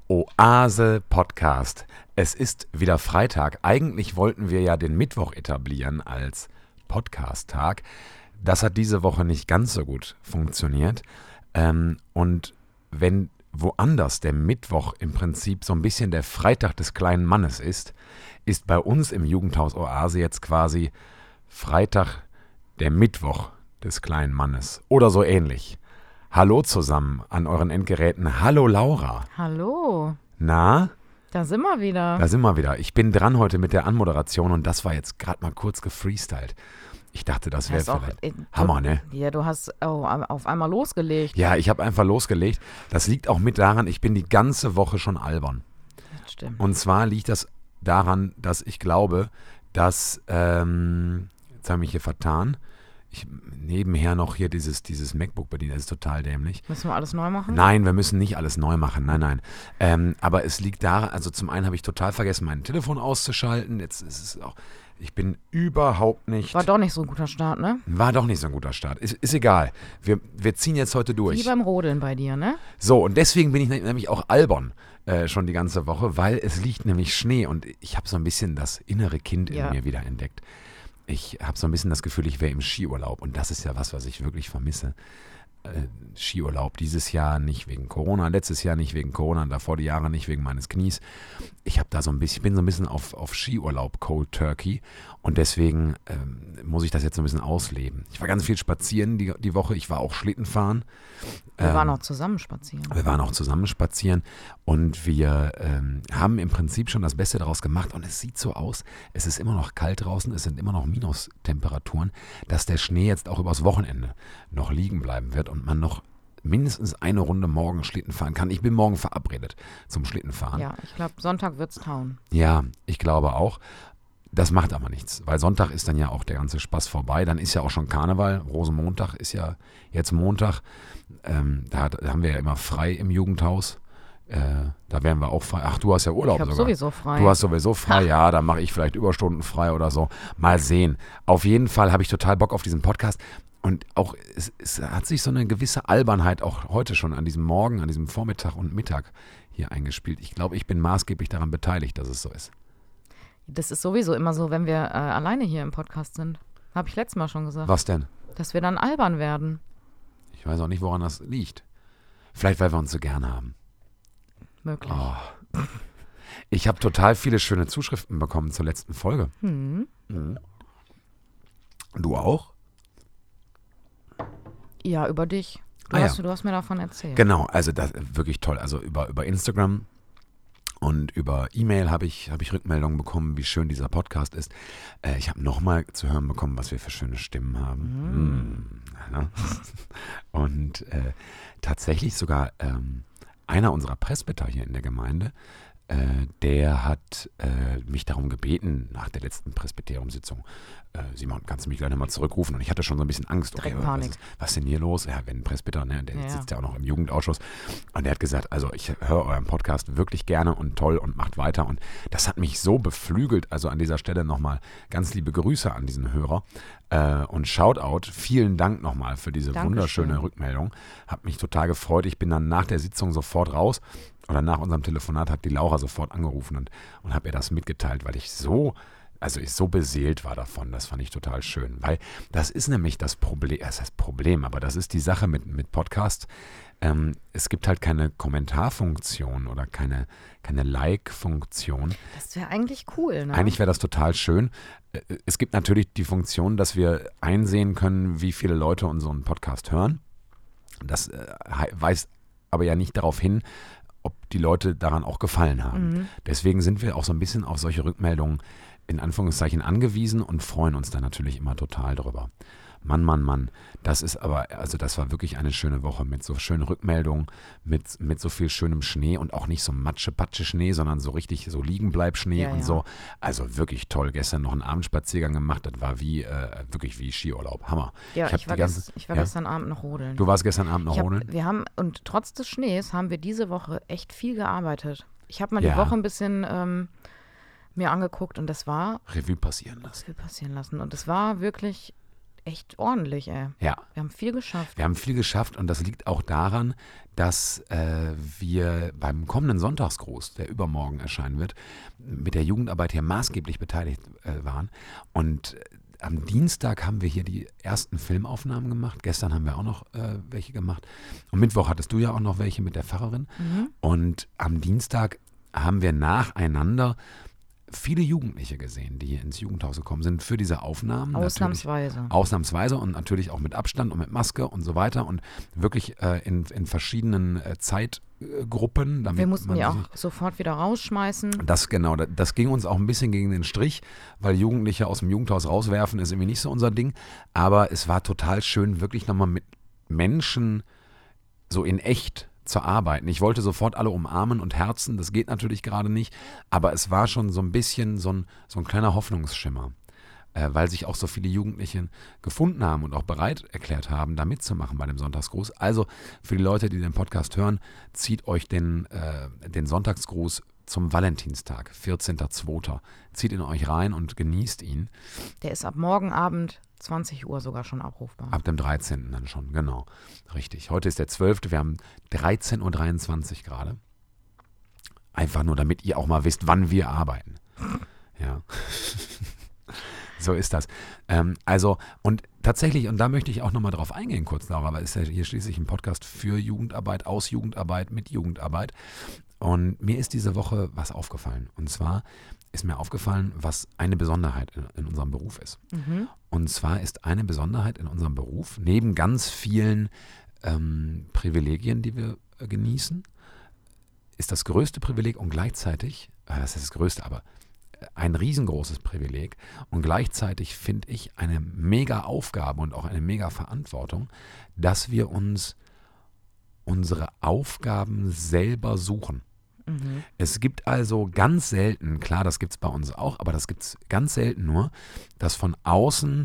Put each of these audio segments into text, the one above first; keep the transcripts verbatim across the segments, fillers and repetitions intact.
Oase Podcast. Es ist wieder Freitag. Eigentlich wollten wir ja den Mittwoch etablieren als Podcast-Tag. Das hat diese Woche nicht ganz so gut funktioniert. Ähm, und wenn woanders der Mittwoch im Prinzip so ein bisschen der Freitag des kleinen Mannes ist, ist bei uns im Jugendhaus Oase jetzt quasi Freitag der Mittwoch des kleinen Mannes oder so ähnlich. Hallo zusammen an euren Endgeräten. Hallo Laura. Hallo. Na? Da sind wir wieder. Da sind wir wieder. Ich bin dran heute mit der Anmoderation und das war jetzt gerade mal kurz gefreestylt. Ich dachte, das wäre vielleicht auch, äh, Hammer, ne? Ja, du hast oh, auf einmal losgelegt. Ja, ich habe einfach losgelegt. Das liegt auch mit daran, ich bin die ganze Woche schon albern. Das stimmt. Und zwar liegt das daran, dass ich glaube, dass, ähm, jetzt habe ich mich hier vertan, ich nebenher noch hier dieses, dieses MacBook bediene, das ist total dämlich. Müssen wir alles neu machen? Nein, wir müssen nicht alles neu machen, nein, nein. Ähm, aber es liegt daran, also zum einen habe ich total vergessen, mein Telefon auszuschalten. Jetzt ist es auch, ich bin überhaupt nicht... War doch nicht so ein guter Start, ne? War doch nicht so ein guter Start. Ist, ist egal. Wir, wir ziehen jetzt heute durch. Wie beim Rodeln bei dir, ne? So, und deswegen bin ich nämlich auch albern äh, schon die ganze Woche, weil es liegt nämlich Schnee und ich habe so ein bisschen das innere Kind in Ja. mir wieder entdeckt. Ich habe so ein bisschen das Gefühl, ich wäre im Skiurlaub und das ist ja was, was ich wirklich vermisse. Äh, Skiurlaub dieses Jahr nicht wegen Corona, letztes Jahr nicht wegen Corona, davor die Jahre nicht wegen meines Knies. Ich habe da so ein bisschen, bin so ein bisschen auf, auf Skiurlaub, Cold Turkey und deswegen ähm, muss ich das jetzt so ein bisschen ausleben. Ich war ganz viel spazieren die, die Woche, ich war auch Schlitten fahren. Wir Ähm, waren auch zusammen spazieren. Wir waren auch zusammen spazieren und wir ähm, haben im Prinzip schon das Beste daraus gemacht und es sieht so aus, es ist immer noch kalt draußen, es sind immer noch Minustemperaturen, dass der Schnee jetzt auch übers Wochenende noch liegen bleiben wird und man noch mindestens eine Runde morgen Schlitten fahren kann. Ich bin morgen verabredet zum Schlittenfahren. Ja, ich glaube, Sonntag wird's tauen. Ja, ich glaube auch. Das macht aber nichts, weil Sonntag ist dann ja auch der ganze Spaß vorbei. Dann ist ja auch schon Karneval. Rosenmontag ist ja jetzt Montag. Ähm, da, hat, da haben wir ja immer frei im Jugendhaus. Äh, da werden wir auch frei. Ach, du hast ja Urlaub Ich habe sogar. sowieso frei. Du hast sowieso frei. Ja, dann mache ich vielleicht Überstunden frei oder so. Mal sehen. Auf jeden Fall habe ich total Bock auf diesen Podcast. Und auch, es, es hat sich so eine gewisse Albernheit auch heute schon an diesem Morgen, an diesem Vormittag und Mittag hier eingespielt. Ich glaube, ich bin maßgeblich daran beteiligt, dass es so ist. Das ist sowieso immer so, wenn wir äh, alleine hier im Podcast sind. Habe ich letztes Mal schon gesagt. Was denn? Dass wir dann albern werden. Ich weiß auch nicht, woran das liegt. Vielleicht, weil wir uns so gern haben. Möglich. Oh. Ich habe total viele schöne Zuschriften bekommen zur letzten Folge. Hm. Mhm. Du auch? Ja, über dich. Du, Ah, hast, ja. du hast mir davon erzählt. Genau, also das ist wirklich toll. Also über, über Instagram und über E-Mail habe ich, hab ich Rückmeldungen bekommen, wie schön dieser Podcast ist. Äh, ich habe nochmal zu hören bekommen, was wir für schöne Stimmen haben. Mm. Mm. Und äh, tatsächlich sogar ähm, einer unserer Presbyter hier in der Gemeinde, äh, der hat äh, mich darum gebeten, nach der letzten Presbyteriumssitzung, äh, Simon, kannst du mich gleich nochmal zurückrufen? Und ich hatte schon so ein bisschen Angst. Okay, Direkt was, Panik. ist, was ist denn hier los? Ja, wenn ein Presbyter, ne, der Ja. sitzt ja auch noch im Jugendausschuss. Und der hat gesagt, also ich höre euren Podcast wirklich gerne und toll und macht weiter. Und das hat mich so beflügelt. Also an dieser Stelle nochmal ganz liebe Grüße an diesen Hörer. Äh, und Shoutout, vielen Dank nochmal für diese Dankeschön. wunderschöne Rückmeldung. Hat mich total gefreut. Ich bin dann nach der Sitzung sofort raus. Oder nach unserem Telefonat hat die Laura sofort angerufen und, und habe ihr das mitgeteilt, weil ich so, also ich so beseelt war davon. Das fand ich total schön. Weil das ist nämlich das Problem, das heißt Problem, aber das ist die Sache mit, mit Podcast. Ähm, es gibt halt keine Kommentarfunktion oder keine, keine Like-Funktion. Das wäre eigentlich cool, ne? Eigentlich wäre das total schön. Äh, Es gibt natürlich die Funktion, dass wir einsehen können, wie viele Leute unseren Podcast hören. Das äh, hei- weist aber ja nicht darauf hin, ob die Leute daran auch gefallen haben. Mhm. Deswegen sind wir auch so ein bisschen auf solche Rückmeldungen in Anführungszeichen angewiesen und freuen uns da natürlich immer total drüber. Mann, Mann, Mann, das ist aber, also das war wirklich eine schöne Woche mit so schönen Rückmeldungen, mit, mit so viel schönem Schnee und auch nicht so Matsche-Patsche-Schnee, sondern so richtig so Liegenbleib-Schnee Ja, und ja. so. Also wirklich toll. Gestern noch einen Abendspaziergang gemacht, das war wie, äh, wirklich wie Skiurlaub. Hammer. Ja, ich hab ich, war, die ganze- ges- ich war ja? gestern Abend noch rodeln. Du warst gestern Abend noch ich hab, rodeln? wir haben, und trotz des Schnees haben wir diese Woche echt viel gearbeitet. Ich habe mal Ja. die Woche ein bisschen ähm, mir angeguckt und das war Revue passieren lassen. viel passieren lassen. Und es war wirklich echt ordentlich, ey. Ja. Wir haben viel geschafft. Wir haben viel geschafft und das liegt auch daran, dass äh, wir beim kommenden Sonntagsgruß, der übermorgen erscheinen wird, mit der Jugendarbeit hier maßgeblich beteiligt äh, waren. Und äh, am Dienstag haben wir hier die ersten Filmaufnahmen gemacht. Gestern haben wir auch noch äh, welche gemacht. Und Mittwoch hattest du ja auch noch welche mit der Pfarrerin. Mhm. Und am Dienstag haben wir nacheinander viele Jugendliche gesehen, die hier ins Jugendhaus gekommen sind für diese Aufnahmen. Ausnahmsweise. Natürlich, ausnahmsweise und natürlich auch mit Abstand und mit Maske und so weiter und wirklich äh, in, in verschiedenen äh, Zeitgruppen. Damit wir mussten man die auch sich, sofort wieder rausschmeißen. Das genau, das, das ging uns auch ein bisschen gegen den Strich, weil Jugendliche aus dem Jugendhaus rauswerfen ist irgendwie nicht so unser Ding. Aber es war total schön, wirklich nochmal mit Menschen so in echt zu arbeiten. Ich wollte sofort alle umarmen und herzen, das geht natürlich gerade nicht, aber es war schon so ein bisschen so ein, so ein kleiner Hoffnungsschimmer, äh, weil sich auch so viele Jugendliche gefunden haben und auch bereit erklärt haben, da mitzumachen bei dem Sonntagsgruß. Also für die Leute, die den Podcast hören, zieht euch den, äh, den Sonntagsgruß zum Valentinstag, vierzehnter zweiter Zieht ihn euch rein und genießt ihn. Der ist ab morgen Abend zwanzig Uhr sogar schon abrufbar. Ab dem dreizehnten dann schon, genau. Richtig. Heute ist der zwölfte Wir haben dreizehn Uhr dreiundzwanzig gerade. Einfach nur, damit ihr auch mal wisst, wann wir arbeiten. Ja. So ist das. Ähm, also, und tatsächlich, und da möchte ich auch nochmal drauf eingehen kurz darauf, weil es ist ja hier schließlich ein Podcast für Jugendarbeit, aus Jugendarbeit, mit Jugendarbeit. Und mir ist diese Woche was aufgefallen. Und zwar ist mir aufgefallen, was eine Besonderheit in, in unserem Beruf ist. Mhm. Und zwar ist eine Besonderheit in unserem Beruf, neben ganz vielen ähm, Privilegien, die wir äh, genießen, ist das größte Privileg und gleichzeitig, äh, das ist das größte, aber ein riesengroßes Privileg und gleichzeitig finde ich eine mega Aufgabe und auch eine mega Verantwortung, dass wir uns unsere Aufgaben selber suchen. Mhm. Es gibt also ganz selten, klar, das gibt es bei uns auch, aber das gibt es ganz selten nur, dass von außen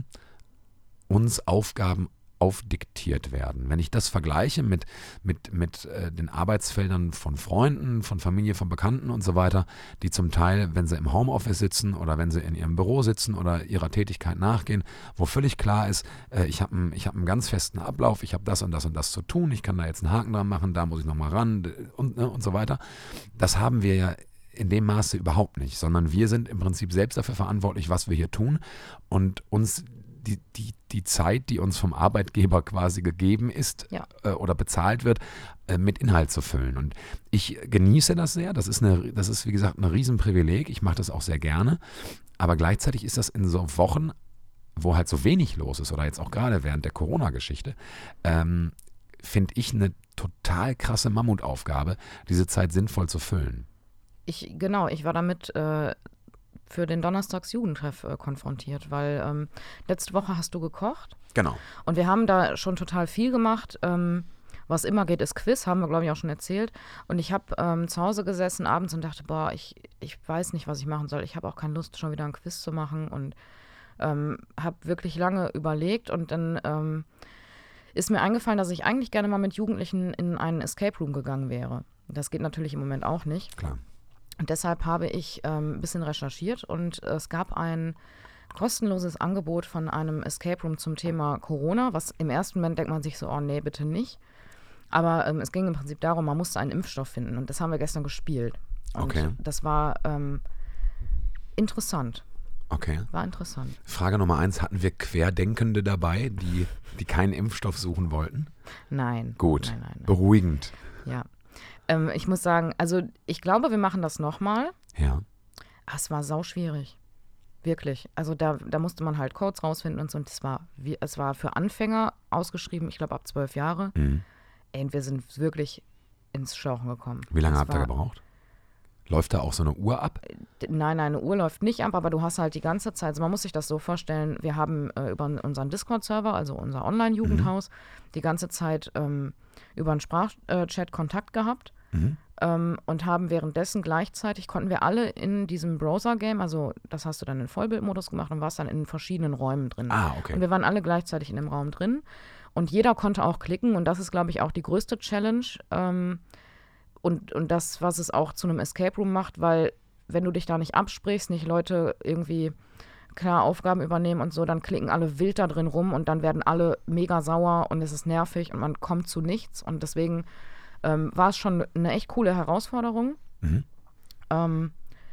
uns Aufgaben aufdiktiert werden. Wenn ich das vergleiche mit, mit, mit äh, den Arbeitsfeldern von Freunden, von Familie, von Bekannten und so weiter, die zum Teil, wenn sie im Homeoffice sitzen oder wenn sie in ihrem Büro sitzen oder ihrer Tätigkeit nachgehen, wo völlig klar ist, äh, ich habe einen, ich hab einen ganz festen Ablauf, ich habe das und das und das zu tun, ich kann da jetzt einen Haken dran machen, da muss ich nochmal ran und, ne, und so weiter. Das haben wir ja in dem Maße überhaupt nicht, sondern wir sind im Prinzip selbst dafür verantwortlich, was wir hier tun und uns Die, die, die Zeit, die uns vom Arbeitgeber quasi gegeben ist ja. äh, oder bezahlt wird, äh, mit Inhalt zu füllen. Und ich genieße das sehr. Das ist, eine, das ist wie gesagt, ein Riesenprivileg. Ich mache das auch sehr gerne. Aber gleichzeitig ist das in so Wochen, wo halt so wenig los ist oder jetzt auch gerade während der Corona-Geschichte, ähm, finde ich eine total krasse Mammutaufgabe, diese Zeit sinnvoll zu füllen. Ich, genau, ich war damit äh, für den Donnerstags-Jugendtreff äh, konfrontiert, weil ähm, letzte Woche hast du gekocht. Genau. Und wir haben da schon total viel gemacht. Ähm, was immer geht, ist Quiz, haben wir, glaube ich, auch schon erzählt. Und ich habe ähm, zu Hause gesessen abends und dachte, boah, ich, ich weiß nicht, was ich machen soll. Ich habe auch keine Lust, schon wieder ein Quiz zu machen und ähm, habe wirklich lange überlegt. Und dann ähm, ist mir eingefallen, dass ich eigentlich gerne mal mit Jugendlichen in einen Escape Room gegangen wäre. Das geht natürlich im Moment auch nicht. Klar. Und deshalb habe ich ähm, ein bisschen recherchiert und äh, es gab ein kostenloses Angebot von einem Escape Room zum Thema Corona, was im ersten Moment denkt man sich so, oh nee, bitte nicht. Aber ähm, es ging im Prinzip darum, man musste einen Impfstoff finden und das haben wir gestern gespielt. Und okay. das war ähm, interessant. Okay. War interessant. Frage Nummer eins, hatten wir Querdenkende dabei, die, die keinen Impfstoff suchen wollten? Nein. Gut, nein, nein, nein. Beruhigend. Ja. Ähm, ich muss sagen, also ich glaube, wir machen das nochmal. Ja. Ah, es war sauschwierig. Wirklich. Also da, da musste man halt Codes rausfinden und so. Und es war, wie, es war für Anfänger ausgeschrieben, ich glaube ab zwölf Jahre. Mhm. Ey, und wir sind wirklich ins Schlauchen gekommen. Wie lange Das habt ihr war- gebraucht? Läuft da auch so eine Uhr ab? Nein, nein, eine Uhr läuft nicht ab, aber du hast halt die ganze Zeit, also man muss sich das so vorstellen, wir haben äh, über unseren Discord-Server, also unser Online-Jugendhaus, die ganze Zeit ähm, über einen Sprachchat Kontakt gehabt Mhm. ähm, und haben währenddessen gleichzeitig, konnten wir alle in diesem Browser-Game, also das hast du dann in Vollbildmodus gemacht und warst dann in verschiedenen Räumen drin. Ah, Und okay. wir waren alle gleichzeitig in dem Raum drin und jeder konnte auch klicken und das ist, glaube ich, auch die größte Challenge ähm, und, und das, was es auch zu einem Escape Room macht, weil wenn du dich da nicht absprichst, nicht Leute irgendwie klar Aufgaben übernehmen und so, dann klicken alle wild da drin rum und dann werden alle mega sauer und es ist nervig und man kommt zu nichts. Und deswegen ähm, war es schon eine echt coole Herausforderung. Mhm. Ähm,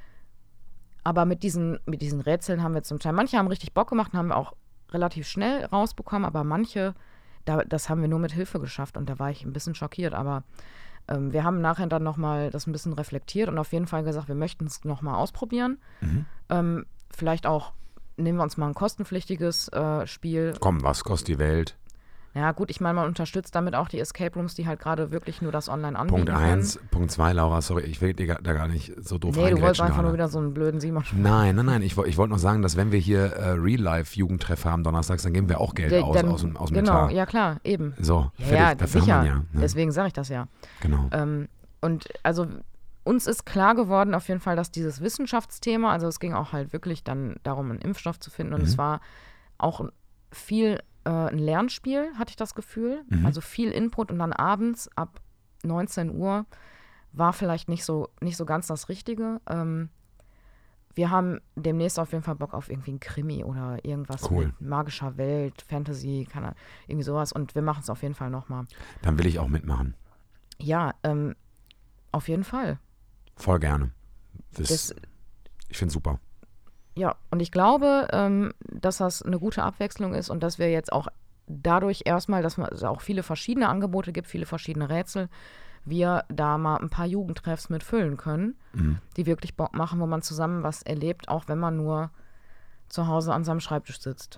aber mit diesen, mit diesen Rätseln haben wir zum Teil, manche haben richtig Bock gemacht und haben wir auch relativ schnell rausbekommen, aber manche, da, das haben wir nur mit Hilfe geschafft und da war ich ein bisschen schockiert. Aber ähm, wir haben nachher dann nochmal das ein bisschen reflektiert und auf jeden Fall gesagt, wir möchten es nochmal ausprobieren. Mhm. Ähm, vielleicht auch, nehmen wir uns mal ein kostenpflichtiges äh, Spiel. Komm, was kostet die Welt? Ja gut, ich meine, man unterstützt damit auch die Escape Rooms, die halt gerade wirklich nur das online anbieten Punkt eins, Punkt zwei, Laura, sorry, ich will dir da gar nicht so doof Nee, du wolltest reingrätschen einfach gerade. nur wieder so einen blöden Simon. Nein, nein, nein, ich, woll- ich wollte nur sagen, dass wenn wir hier äh, Real-Life-Jugendtreff haben donnerstags, dann geben wir auch Geld Der- aus, dann- aus, dem- aus dem Genau, Etat. ja klar, eben. So, Ja, fertig, ja, dafür sicher. haben wir ja. Ne? Deswegen sage ich das ja. Genau. Ähm, und also uns ist klar geworden auf jeden Fall, dass dieses Wissenschaftsthema, also es ging auch halt wirklich dann darum, einen Impfstoff zu finden und Mhm. es war auch viel äh, ein Lernspiel, hatte ich das Gefühl. Mhm. Also viel Input und dann abends ab neunzehn Uhr war vielleicht nicht so, nicht so ganz das Richtige. Ähm, wir haben demnächst auf jeden Fall Bock auf irgendwie ein Krimi oder irgendwas Cool. mit magischer Welt, Fantasy, kann er, irgendwie sowas und wir machen es auf jeden Fall nochmal. Dann will ich auch mitmachen. Ja, ähm, auf jeden Fall. Voll gerne. Das, Das, ich finde super. ja, und ich glaube, ähm, dass das eine gute Abwechslung ist und dass wir jetzt auch dadurch erstmal, dass es auch viele verschiedene Angebote gibt, viele verschiedene Rätsel, wir da mal ein paar Jugendtreffs mit füllen können, Mhm. die wirklich Bock machen, wo man zusammen was erlebt, auch wenn man nur zu Hause an seinem Schreibtisch sitzt.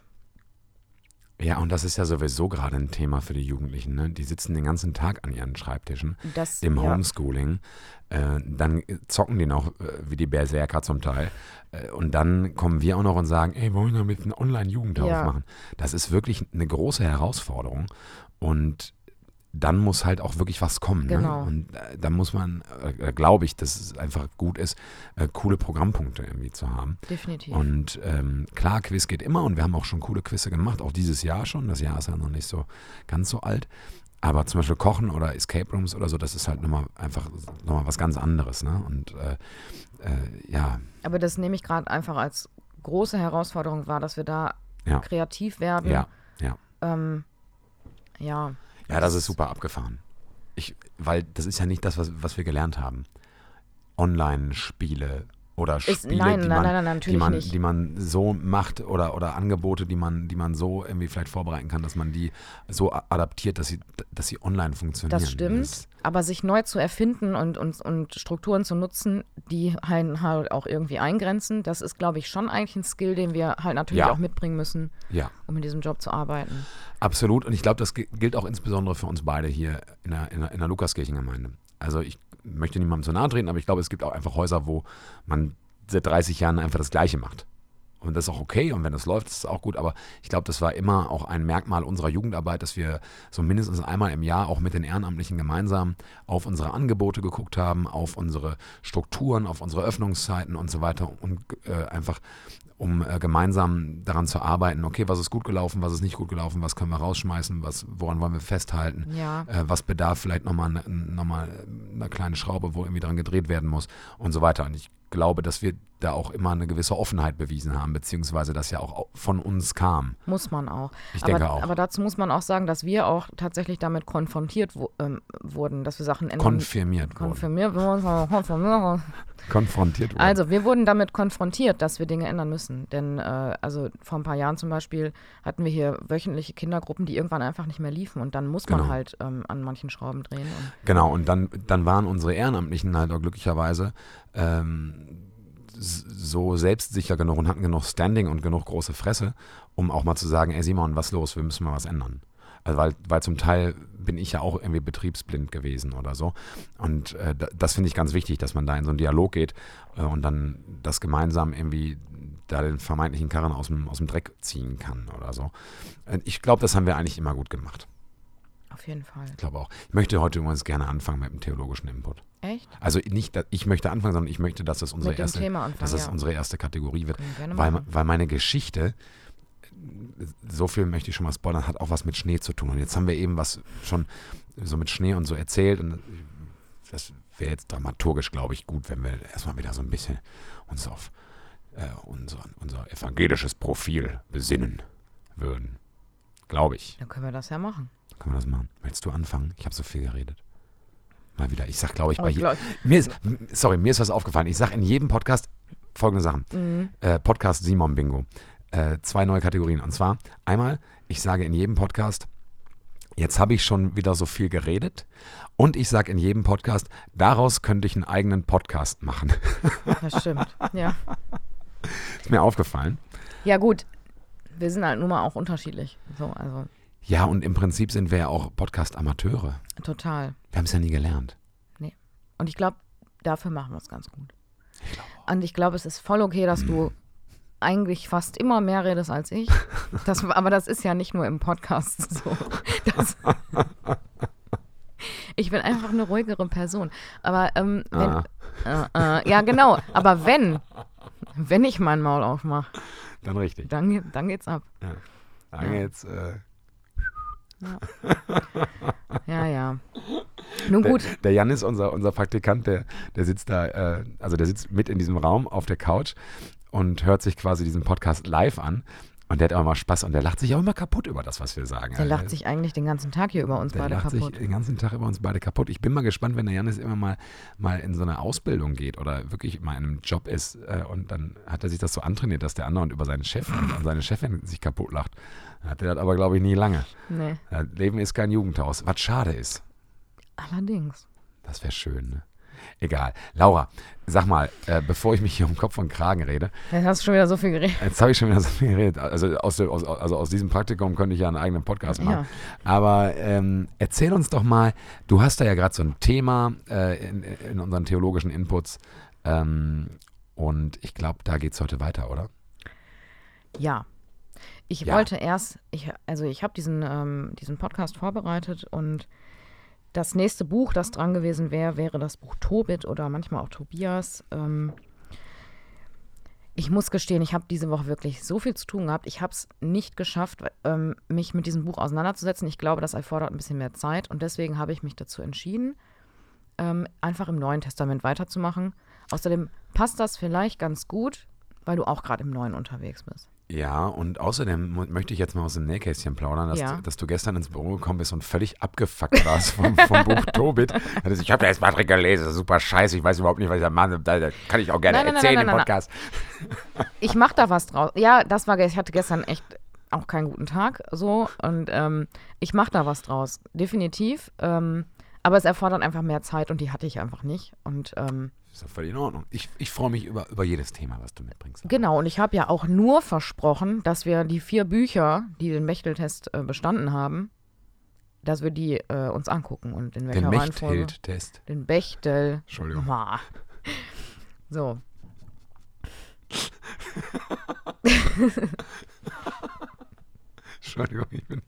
Ja, und das ist ja sowieso gerade ein Thema für die Jugendlichen. Ne? Die sitzen den ganzen Tag an ihren Schreibtischen, Das, im ja, Homeschooling. Äh, dann zocken die noch äh, wie die Berserker zum Teil. Äh, und dann kommen wir auch noch und sagen, ey, wollen wir damit einen Online-Jugendtreff Ja. machen? Das ist wirklich eine große Herausforderung. Und dann muss halt auch wirklich was kommen. Genau. Ne? Und äh, dann muss man, äh, glaube ich, dass es einfach gut ist, äh, coole Programmpunkte irgendwie zu haben. definitiv. Und ähm, klar, Quiz geht immer und wir haben auch schon coole Quizze gemacht, auch dieses Jahr schon. Das Jahr ist ja noch nicht so ganz so alt. Aber zum Beispiel Kochen oder Escape Rooms oder so, das ist halt nochmal einfach nochmal was ganz anderes. Ne? Und äh, äh, ja, Aber das nehme ich gerade einfach als große Herausforderung wahr, dass wir da Ja. kreativ werden. ja, ja. Ähm, ja. Ja, das ist super abgefahren. Ich, weil das ist ja nicht das, was, was wir gelernt haben. Online-Spiele oder Ist, Spiele, nein, die, nein, man, nein, nein, die, natürlich man, nicht. die man so macht oder, oder Angebote, die man, die man so irgendwie vielleicht vorbereiten kann, dass man die so a- adaptiert, dass sie, dass sie online funktionieren. Das stimmt, Das- aber sich neu zu erfinden und, und, und Strukturen zu nutzen, die einen halt auch irgendwie eingrenzen, das ist, glaube ich, schon eigentlich ein Skill, den wir halt natürlich Ja. auch mitbringen müssen, Ja, um in diesem Job zu arbeiten. absolut. Und ich glaube, das gi- gilt auch insbesondere für uns beide hier in der, in der, in der Lukaskirchengemeinde. Also ich möchte niemandem zu nahe treten, aber ich glaube, es gibt auch einfach Häuser, wo man seit dreißig Jahren einfach das Gleiche macht. Und das ist auch okay und wenn das läuft, ist es auch gut. Aber ich glaube, das war immer auch ein Merkmal unserer Jugendarbeit, dass wir so mindestens einmal im Jahr auch mit den Ehrenamtlichen gemeinsam auf unsere Angebote geguckt haben, auf unsere Strukturen, auf unsere Öffnungszeiten und so weiter und äh, einfach um äh, gemeinsam daran zu arbeiten, okay, was ist gut gelaufen, was ist nicht gut gelaufen, was können wir rausschmeißen, was, woran wollen wir festhalten, Ja, äh, was bedarf vielleicht nochmal eine, noch mal eine kleine Schraube, wo irgendwie dran gedreht werden muss und so weiter. Und ich glaube, dass wir da auch immer eine gewisse Offenheit bewiesen haben, beziehungsweise das ja auch von uns kam. muss man auch. Ich aber, denke auch. aber dazu muss man auch sagen, dass wir auch tatsächlich damit konfrontiert wo, ähm, wurden, dass wir Sachen ändern. Konfirmiert wurden. Konfirmiert wurden. Konfirmiert. Konfrontiert wurden. Also wir wurden damit konfrontiert, dass wir Dinge ändern müssen. Denn äh, also vor ein paar Jahren zum Beispiel hatten wir hier wöchentliche Kindergruppen, die irgendwann einfach nicht mehr liefen. Und dann muss man Genau. halt ähm, an manchen Schrauben drehen. Und Genau, und dann, dann waren unsere Ehrenamtlichen halt auch glücklicherweise ähm, s- so selbstsicher genug und hatten genug Standing und genug große Fresse, um auch mal zu sagen, ey Simon, was los, wir müssen mal was ändern. Also weil, weil zum Teil bin ich ja auch irgendwie betriebsblind gewesen oder so. Und äh, da- das finde ich ganz wichtig, dass man da in so einen Dialog geht äh, und dann das gemeinsam irgendwie da den vermeintlichen Karren aus dem, aus dem Dreck ziehen kann oder so. Äh, Ich glaube, das haben wir eigentlich immer gut gemacht. auf jeden Fall. Ich glaube auch. Ich möchte heute übrigens gerne anfangen mit dem theologischen Input. Echt? Also nicht, dass ich möchte anfangen, sondern ich möchte, dass das unsere, Mit dem erste, Thema anfangen, dass das ja. unsere erste Kategorie wird. Können wir gerne Weil, machen. weil meine Geschichte, so viel möchte ich schon mal spoilern, hat auch was mit Schnee zu tun. Und jetzt haben wir eben was schon so mit Schnee und so erzählt. Und das wäre jetzt dramaturgisch, glaube ich, gut, wenn wir erstmal wieder so ein bisschen uns auf äh, unser, unser evangelisches Profil besinnen würden. Glaube ich. Dann können wir das ja machen. Können wir das machen? Willst du anfangen? Ich habe so viel geredet. Mal wieder. Ich sag, glaube ich, Oh, bei ich glaub- jedem. Mir ist, sorry, mir ist was aufgefallen. Ich sage in jedem Podcast folgende Sachen. Mhm. Äh, Podcast Simon Bingo. Äh, zwei neue Kategorien. Und zwar einmal, ich sage in jedem Podcast, jetzt habe ich schon wieder so viel geredet. Und ich sage in jedem Podcast, daraus könnte ich einen eigenen Podcast machen. Das stimmt. Ja. Ist mir aufgefallen. Ja, gut. Wir sind halt nun mal auch unterschiedlich. So, also Ja, und im Prinzip sind wir ja auch Podcast-Amateure. total. Wir haben es ja nie gelernt. Und ich glaube, dafür machen wir es ganz gut. Ich glaube auch. Und ich glaube, es ist voll okay, dass du eigentlich fast immer mehr redest als ich. Das, aber das ist ja nicht nur im Podcast so. Das, ich bin einfach eine ruhigere Person. Aber ähm, wenn, Ah. äh, äh, ja genau, aber wenn, wenn ich mein Maul aufmache, Dann richtig. dann, ge- dann geht's ab. Sagen Ja. jetzt, äh, Ja, ja. Nun der, gut, der Jan ist unser, unser Praktikant, der, der sitzt da, äh, also der sitzt mit in diesem Raum auf der Couch und hört sich quasi diesen Podcast live an. Und der hat auch mal Spaß und der lacht sich auch immer kaputt über das, was wir sagen. der lacht Also, sich eigentlich den ganzen Tag hier über uns der beide lacht kaputt. sich den ganzen Tag über uns beide kaputt. Ich bin mal gespannt, wenn der Janis immer mal, mal in so eine Ausbildung geht oder wirklich mal in einem Job ist äh, und dann hat er sich das so antrainiert, dass der andere und über seinen Chef und seine Chefin sich kaputt lacht. Dann hat er das aber, glaube ich, nie lange. Nee, Das Leben ist kein Jugendhaus, was schade ist. allerdings. Das wäre schön, ne? Egal. Laura, sag mal, äh, bevor ich mich hier um Kopf und Kragen rede, Jetzt hast du schon wieder so viel geredet. jetzt habe ich schon wieder so viel geredet. Also aus, der- aus, also aus diesem Praktikum könnte ich ja einen eigenen Podcast machen. Ja. Aber ähm, erzähl uns doch mal, du hast da ja gerade so ein Thema äh, in, in unseren theologischen Inputs ähm, und ich glaube, da geht es heute weiter, oder? Ja. Ich Ja. wollte erst, ich, also ich habe diesen, ähm, diesen Podcast vorbereitet und das nächste Buch, das dran gewesen wäre, wäre das Buch Tobit oder manchmal auch Tobias. Ähm, ich muss gestehen, ich habe diese Woche wirklich so viel zu tun gehabt. Ich habe es nicht geschafft, ähm, mich mit diesem Buch auseinanderzusetzen. Ich glaube, das erfordert ein bisschen mehr Zeit und deswegen habe ich mich dazu entschieden, ähm, einfach im Neuen Testament weiterzumachen. Außerdem passt das vielleicht ganz gut, weil du auch gerade im Neuen unterwegs bist. Ja, und außerdem mu- möchte ich jetzt mal aus dem Nähkästchen plaudern, dass, Ja. du, dass du gestern ins Büro gekommen bist und völlig abgefuckt warst vom, vom Buch Tobit. Also ich habe da jetzt Patrick gelesen, das ist super scheiße, ich weiß überhaupt nicht, was ich da mache. Da, da kann ich auch gerne Nein, nein, nein, erzählen nein, im nein, Podcast. Ich mache da was draus. Ja, das war, ge- ich hatte gestern echt auch keinen guten Tag so und ähm, ich mache da was draus, definitiv. Ähm, aber es erfordert einfach mehr Zeit und die hatte ich einfach nicht. Und ähm, Ist doch völlig in Ordnung. Ich, ich freue mich über, über jedes Thema, was du mitbringst. genau, und ich habe ja auch nur versprochen, dass wir die vier Bücher, die den Bechtel-Test äh, bestanden haben, dass wir die äh, uns angucken und in welcher Den Reihenfolge. Mechthild-Test. Den Bechtel. Entschuldigung. Ma. So. Entschuldigung, ich bin.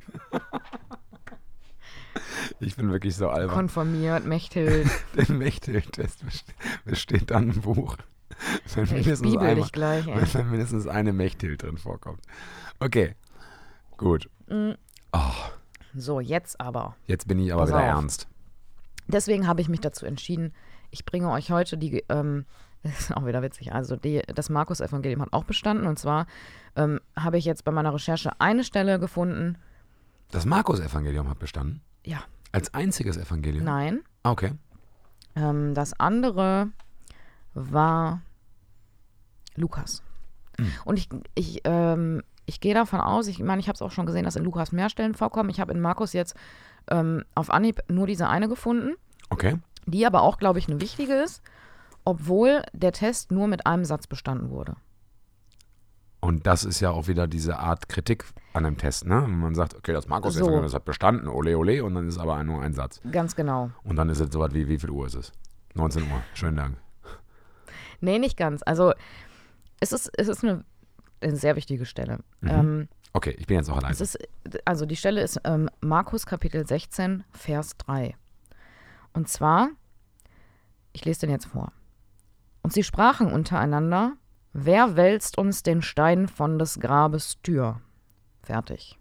Ich bin wirklich so albern. Konformiert, Mechthild. Den Mechthild-Test best- besteht dann ein Buch. Wenn Ich mindestens, bibel einmal, dich gleich, ey. wenn mindestens eine Mechthild drin vorkommt. Okay, gut. Mhm. Oh, So, jetzt aber. jetzt bin ich aber Pass wieder auf. ernst. Deswegen habe ich mich dazu entschieden, ich bringe euch heute die, ähm, das ist auch wieder witzig, also die, das Markus-Evangelium hat auch bestanden. Und zwar ähm, habe ich jetzt bei meiner Recherche eine Stelle gefunden. Das Markus-Evangelium hat bestanden? Ja, Als einziges Evangelium? nein. Ah, okay. Ähm, das andere war Lukas. Mhm. Und ich, ich, ähm, ich gehe davon aus, ich meine, ich habe es auch schon gesehen, dass in Lukas mehr Stellen vorkommen. Ich habe in Markus jetzt ähm, auf Anhieb nur diese eine gefunden, Okay. die aber auch, glaube ich, eine wichtige ist, obwohl der Test nur mit einem Satz bestanden wurde. Und das ist ja auch wieder diese Art Kritik an dem Test, ne? Wenn man sagt, okay, das Markus-Evangelium, So. das hat bestanden, ole ole, und dann ist aber nur ein Satz. Ganz genau. Und dann ist es sowas wie, wie viel Uhr ist es? neunzehn Uhr. Schönen Dank. Nee, nicht ganz. Also es ist, es ist eine, eine sehr wichtige Stelle. Mhm. Ähm, Okay, ich bin jetzt auch allein. es ist, also die Stelle ist ähm, Markus Kapitel sechzehn, Vers drei. Und zwar, ich lese den jetzt vor. Und sie sprachen untereinander, wer wälzt uns den Stein von des Grabes Tür? Fertig.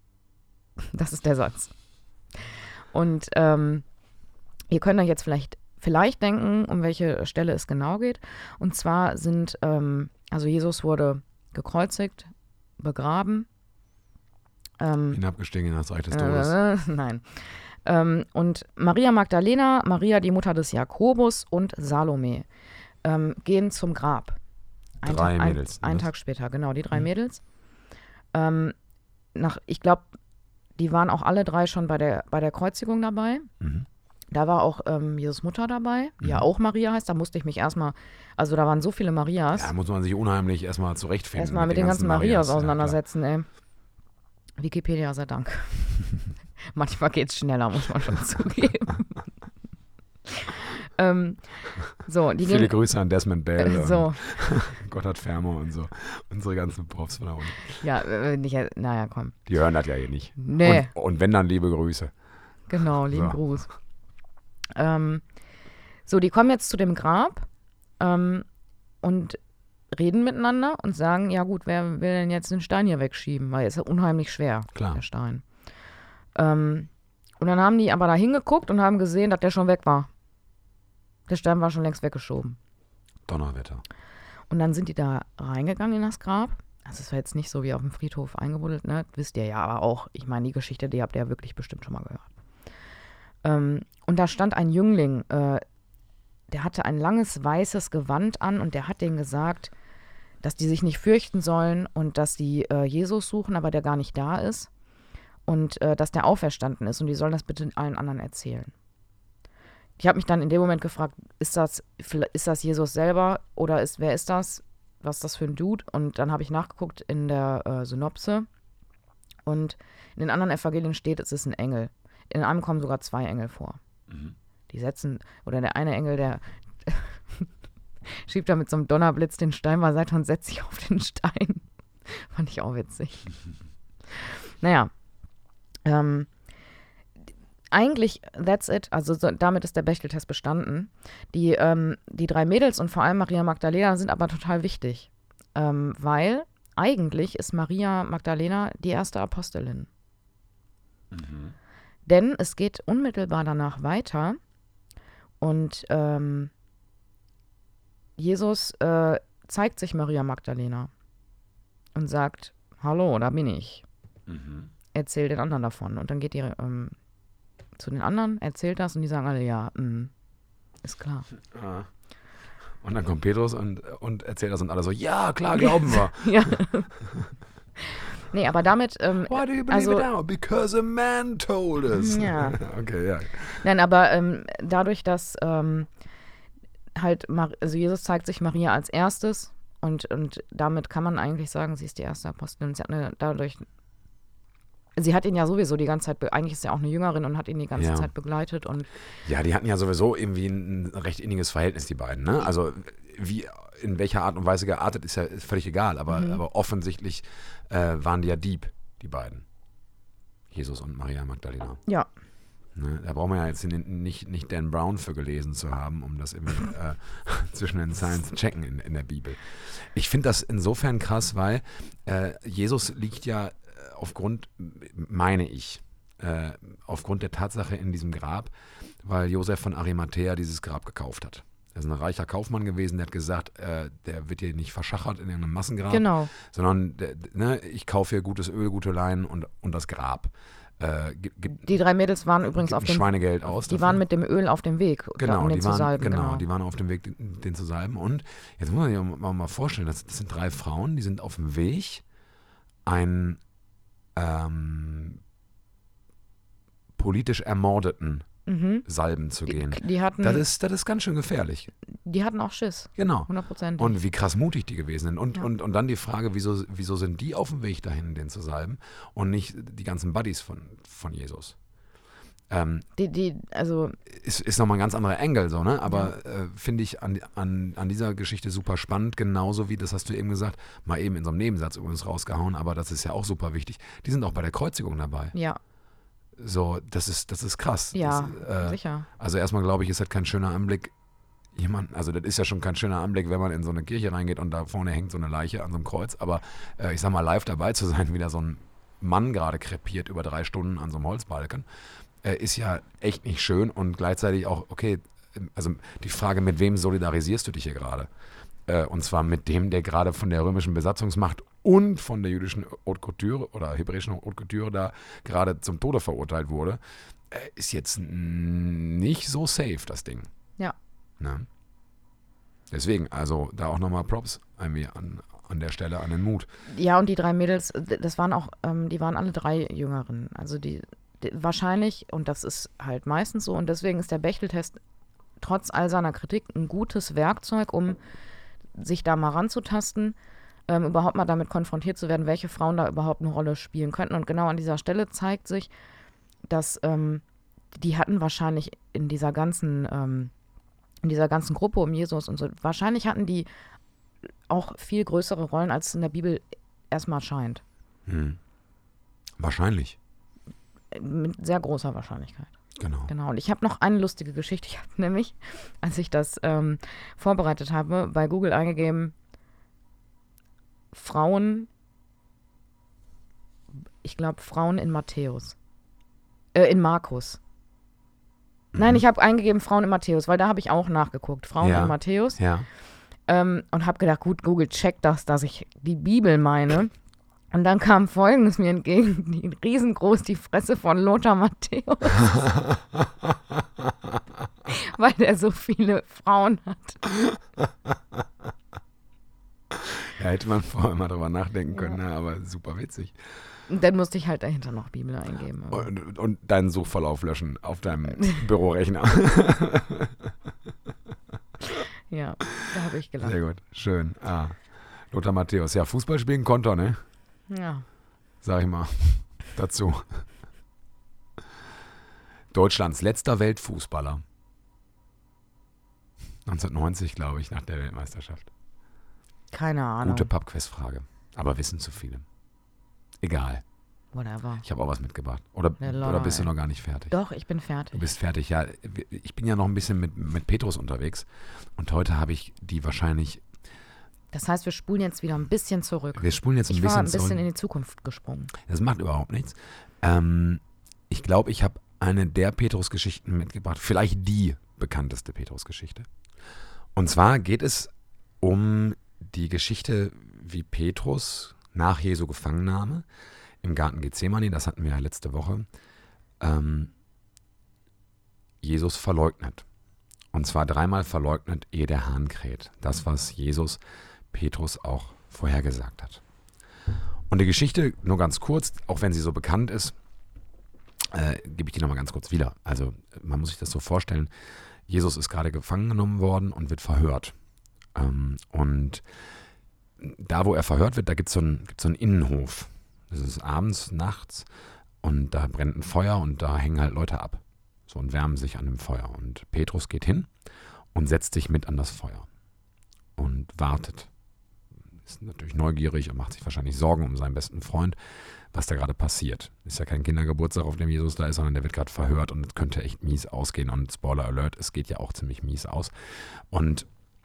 Das ist der Satz. Und ähm, ihr könnt euch jetzt vielleicht vielleicht denken, um welche Stelle es genau geht. Und zwar sind, ähm, also Jesus wurde gekreuzigt, begraben. Ähm, Hinabgestiegen in das Reich des Todes. äh, nein. Ähm, und Maria Magdalena, Maria, die Mutter des Jakobus und Salome ähm, gehen zum Grab. Ein Drei Ta- Mädels. Ein, einen ne? Tag später, genau, die drei Mhm. Mädels. Ähm, nach, ich glaube, die waren auch alle drei schon bei der, bei der Kreuzigung dabei. Mhm. Da war auch ähm, Jesus Mutter dabei, die ja Mhm. auch Maria heißt. Da musste ich mich erstmal, also da waren so viele Marias. Ja, muss man sich unheimlich erstmal zurechtfinden. Erstmal mit den ganzen Marias. Marias auseinandersetzen, ey. Wikipedia sei Dank. Manchmal geht's schneller, muss man schon zugeben. ähm, so, die Ja, Viele gehen, Grüße an Desmond Bell äh, so, und Gotthard Fermer und so. Unsere ganzen Profs von da unten. ja, äh, nicht, naja, komm. Die hören das ja hier nicht. Nee, Und, und wenn, dann liebe Grüße. genau, lieben So. Gruß. Ähm, so, die kommen jetzt zu dem Grab ähm, und reden miteinander und sagen, ja gut, wer will denn jetzt den Stein hier wegschieben? Weil es ist ja unheimlich schwer, Klar. der Stein. Ähm, und dann haben die aber da hingeguckt und haben gesehen, dass der schon weg war. Der Stein war schon längst weggeschoben. Donnerwetter. Und dann sind die da reingegangen in das Grab. Also es war jetzt nicht so wie auf dem Friedhof eingebuddelt, ne? Wisst ihr ja aber auch. Ich meine, die Geschichte, die habt ihr ja wirklich bestimmt schon mal gehört. Ähm, und da stand ein Jüngling, äh, der hatte ein langes weißes Gewand an und der hat denen gesagt, dass die sich nicht fürchten sollen und dass die äh, Jesus suchen, aber der gar nicht da ist. Und äh, dass der auferstanden ist und die sollen das bitte allen anderen erzählen. Ich habe mich dann in dem Moment gefragt, ist das, ist das Jesus selber oder ist, wer ist das? Was ist das für ein Dude? Und dann habe ich nachgeguckt in der äh, Synopse und in den anderen Evangelien steht, es ist ein Engel. In einem kommen sogar zwei Engel vor. Mhm. Die setzen, oder der eine Engel, der schiebt da mit so einem Donnerblitz den Stein beiseite und setzt sich auf den Stein. Fand ich auch witzig. Naja, ähm, eigentlich, that's it. Also so, damit ist der Bechteltest bestanden. Die, ähm, die drei Mädels und vor allem Maria Magdalena sind aber total wichtig, ähm, weil eigentlich ist Maria Magdalena die erste Apostelin. Mhm. Denn es geht unmittelbar danach weiter und ähm, Jesus äh, zeigt sich Maria Magdalena und sagt, hallo, da bin ich. Mhm. Erzähl den anderen davon. Und dann geht die ähm, zu den anderen, erzählt das und die sagen alle, ja, mh, ist klar. Ah. Und dann kommt Petrus und, und erzählt das und alle so, ja, klar, glauben wir. Ja. Nee, aber damit, ähm, Why do you believe also, it now? Because a man told us. Ja. Okay, ja. Nein, aber ähm, dadurch, dass ähm, halt, Mar- also Jesus zeigt sich Maria als erstes und, und damit kann man eigentlich sagen, sie ist die erste Apostelin. Sie hat eine, dadurch, sie hat ihn ja sowieso die ganze Zeit, be- eigentlich ist sie auch eine Jüngerin und hat ihn die ganze Ja. Zeit begleitet und Ja, die hatten ja sowieso irgendwie ein recht inniges Verhältnis, die beiden, ne? Also wie, in welcher Art und Weise geartet, ist ja ist völlig egal, aber, Mhm. aber offensichtlich äh, waren die ja Dieb, die beiden. Jesus und Maria Magdalena. ja. Ne? Da braucht man ja jetzt nicht, nicht Dan Brown für gelesen zu haben, um das irgendwie äh, zwischen den Zeilen zu checken in, in der Bibel. Ich finde das insofern krass, weil äh, Jesus liegt ja äh, aufgrund, meine ich, äh, aufgrund der Tatsache in diesem Grab, weil Josef von Arimathea dieses Grab gekauft hat. Er ist ein reicher Kaufmann gewesen, der hat gesagt, äh, der wird hier nicht verschachert in irgendeinem Massengrab, Genau. sondern der, ne, ich kaufe hier gutes Öl, gute Leinen und, und das Grab. Äh, gibt, gibt, Die drei Mädels waren übrigens gibt auf ein dem, Schweinegeld aus. die dafür. waren mit dem Öl auf dem Weg, Genau, um den die zu waren, salben. genau, Genau, die waren auf dem Weg, den, den zu salben. Und jetzt muss man sich auch mal, mal vorstellen, das, das sind drei Frauen, die sind auf dem Weg, einen ähm, politisch Ermordeten Mhm. salben zu gehen. Die, die, hatten, Das ist, das ist ganz schön gefährlich. die hatten auch Schiss, Genau. hundertprozentig. Und wie krass mutig die gewesen sind. Und, Ja. und, und dann die Frage, wieso, wieso sind die auf dem Weg dahin, den zu salben und nicht die ganzen Buddies von, von Jesus? Ähm, Die, die, also, ist, ist nochmal ein ganz anderer Engel, so, ne? Aber äh, finde ich an, an, an dieser Geschichte super spannend, genauso wie, das hast du eben gesagt, mal eben in so einem Nebensatz übrigens rausgehauen, aber das ist ja auch super wichtig. Die sind auch bei der Kreuzigung dabei. ja, So, das ist, das ist krass. ja, Das, äh, sicher. also erstmal glaube ich, ist halt kein schöner Anblick, jemand, also das ist ja schon kein schöner Anblick, wenn man in so eine Kirche reingeht und da vorne hängt so eine Leiche an so einem Kreuz, aber äh, ich sag mal, live dabei zu sein, wie da so ein Mann gerade krepiert über drei Stunden an so einem Holzbalken, äh, ist ja echt nicht schön und gleichzeitig auch, okay, also die Frage, mit wem solidarisierst du dich hier gerade? Äh, und zwar mit dem, der gerade von der römischen Besatzungsmacht und von der jüdischen Haute Couture oder hebräischen Haute Couture da gerade zum Tode verurteilt wurde, äh, ist jetzt n- nicht so safe, das Ding. Ja. Ne? Deswegen, also da auch nochmal Props irgendwie an, an der Stelle, an den Mut. Ja, und die drei Mädels, das waren auch, ähm, die waren alle drei Jüngeren. Also die, die wahrscheinlich, und das ist halt meistens so, und deswegen ist der Bechteltest trotz all seiner Kritik ein gutes Werkzeug, um sich da mal ranzutasten, ähm, überhaupt mal damit konfrontiert zu werden, welche Frauen da überhaupt eine Rolle spielen könnten. Und genau an dieser Stelle zeigt sich, dass ähm, die hatten wahrscheinlich in dieser ganzen, ähm, in dieser ganzen Gruppe um Jesus und so, wahrscheinlich hatten die auch viel größere Rollen, als es in der Bibel erstmal scheint. Hm. Wahrscheinlich. Mit sehr großer Wahrscheinlichkeit. Genau. Genau. Und ich habe noch eine lustige Geschichte. Ich habe nämlich, als ich das ähm, vorbereitet habe, bei Google eingegeben, Frauen, ich glaube Frauen in Matthäus. Äh, in Markus. Mhm. Nein, ich habe eingegeben Frauen in Matthäus, weil da habe ich auch nachgeguckt. Frauen Ja. in Matthäus. Ja. Ähm, und habe gedacht, gut, Google checkt das, dass ich die Bibel meine. Und dann kam Folgendes mir entgegen, die, riesengroß die Fresse von Lothar Matthäus. Weil der so viele Frauen hat. Ja, hätte man vorher mal drüber nachdenken können, ja. Ne? Aber super witzig. Und dann musste ich halt dahinter noch Bibel eingeben. Und, und deinen Suchverlauf löschen auf deinem Bürorechner. Ja, da habe ich gelacht. Sehr gut, schön. Ah, Lothar Matthäus. Ja, Fußball spielen konnte er, ne? Ja. Sag ich mal dazu. Deutschlands letzter Weltfußballer. neunzehnhundertneunzig, glaube ich, nach der Weltmeisterschaft. Keine Ahnung. Gute Pub-Quiz-Frage. Aber wissen zu viele. Egal. Whatever. Ich habe auch was mitgebracht. Oder, Lola, oder bist du ey. noch gar nicht fertig? Doch, ich bin fertig. Du bist fertig, ja. Ich bin ja noch ein bisschen mit, mit Petrus unterwegs. Und heute habe ich die wahrscheinlich... Das heißt, wir spulen jetzt wieder ein bisschen zurück. Wir spulen jetzt ein ich bisschen war ein bisschen zurück. in die Zukunft gesprungen. Das macht überhaupt nichts. Ähm, ich glaube, ich habe eine der Petrus-Geschichten mitgebracht. Vielleicht die bekannteste Petrus-Geschichte. Und zwar geht es um die Geschichte, wie Petrus nach Jesu Gefangennahme im Garten Gethsemane, das hatten wir ja letzte Woche, ähm, Jesus verleugnet. Und zwar dreimal verleugnet, ehe der Hahn kräht. Das, was Jesus Petrus auch vorhergesagt hat. Und die Geschichte, nur ganz kurz, auch wenn sie so bekannt ist, äh, gebe ich die nochmal ganz kurz wieder. Also man muss sich das so vorstellen, Jesus ist gerade gefangen genommen worden und wird verhört. Ähm, und da, wo er verhört wird, da gibt so es so einen Innenhof. Das ist abends, nachts und da brennt ein Feuer und da hängen halt Leute ab. So und wärmen sich an dem Feuer. Und Petrus geht hin und setzt sich mit an das Feuer und wartet. Ist natürlich neugierig und macht sich wahrscheinlich Sorgen um seinen besten Freund, was da gerade passiert. Ist ja kein Kindergeburtstag, auf dem Jesus da ist, sondern der wird gerade verhört und es könnte echt mies ausgehen. Und Spoiler Alert, es geht ja auch ziemlich mies aus. Und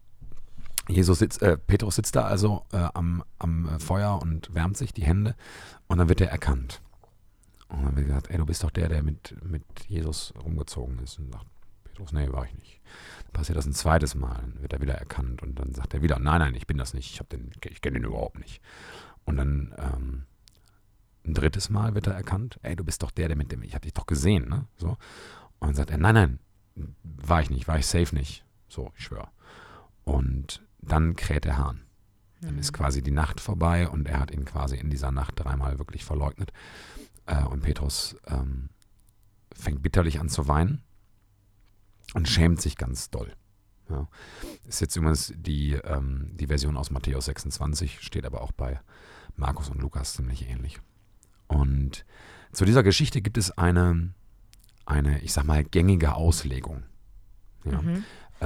Jesus sitzt, äh, Petrus sitzt da also äh, am, am Feuer und wärmt sich die Hände und dann wird er erkannt. Und dann wird gesagt, ey, du bist doch der, der mit, mit Jesus rumgezogen ist. Und sagt Petrus, nee, war ich nicht. Dann passiert das ein zweites Mal, dann wird er wieder erkannt und dann sagt er wieder, nein, nein, ich bin das nicht, ich, hab den, ich kenne den überhaupt nicht. Und dann ähm, ein drittes Mal wird er erkannt, ey, du bist doch der, der mit dem, ich habe dich doch gesehen, ne? So. Und dann sagt er, nein, nein, war ich nicht, war ich safe nicht. So, ich schwöre. Und dann kräht der Hahn. Dann Mhm. ist quasi die Nacht vorbei und er hat ihn quasi in dieser Nacht dreimal wirklich verleugnet. Äh, und Petrus ähm, fängt bitterlich an zu weinen und schämt sich ganz doll. Ja. Ist jetzt übrigens die, ähm, die Version aus Matthäus sechsundzwanzig, steht aber auch bei Markus und Lukas ziemlich ähnlich. Und zu dieser Geschichte gibt es eine, eine ich sag mal, gängige Auslegung. Ja. Mhm.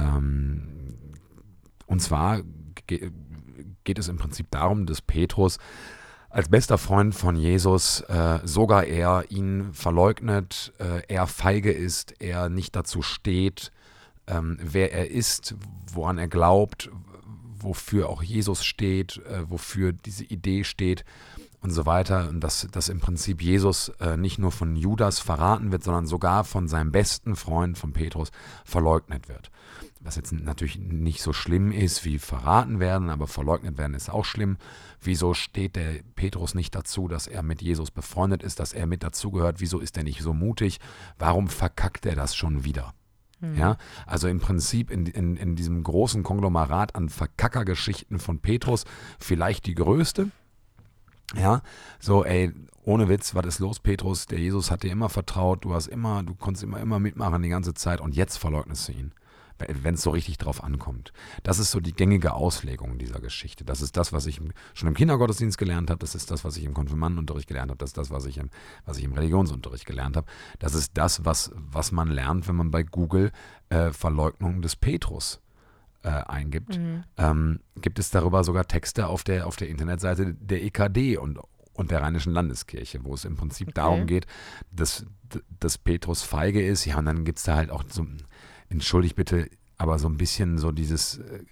Ähm, und zwar ge- geht es im Prinzip darum, dass Petrus als bester Freund von Jesus äh, sogar er ihn verleugnet, äh, er feige ist, er nicht dazu steht, ähm, wer er ist, woran er glaubt, wofür auch Jesus steht, äh, wofür diese Idee steht. und so weiter. Und dass, dass im Prinzip Jesus äh, nicht nur von Judas verraten wird, sondern sogar von seinem besten Freund, von Petrus, verleugnet wird. Was jetzt natürlich nicht so schlimm ist wie verraten werden, aber verleugnet werden ist auch schlimm. Wieso steht der Petrus nicht dazu, dass er mit Jesus befreundet ist, dass er mit dazugehört? Wieso ist er nicht so mutig? Warum verkackt er das schon wieder? Mhm. Ja, also im Prinzip in, in, in diesem großen Konglomerat an Verkackergeschichten von Petrus vielleicht die größte. Ja, so ey, ohne Witz, was ist los, Petrus? Der Jesus hat dir immer vertraut, du hast immer, du konntest immer, immer mitmachen die ganze Zeit und jetzt verleugnest du ihn, wenn es so richtig drauf ankommt. Das ist so die gängige Auslegung dieser Geschichte. Das ist das, was ich schon im Kindergottesdienst gelernt habe. Das ist das, was ich im Konfirmandenunterricht gelernt habe. Das ist das, was ich im, was ich im Religionsunterricht gelernt habe. Das ist das, was, was man lernt, wenn man bei Google äh, Verleugnung des Petrus äh, eingibt. Mhm. Ähm, gibt es darüber sogar Texte auf der, auf der Internetseite der E K D und, und der Rheinischen Landeskirche, wo es im Prinzip okay. darum geht, dass, dass Petrus feige ist. Ja, und dann gibt es da halt auch so... Entschuldigt bitte, aber so ein bisschen so dieses äh,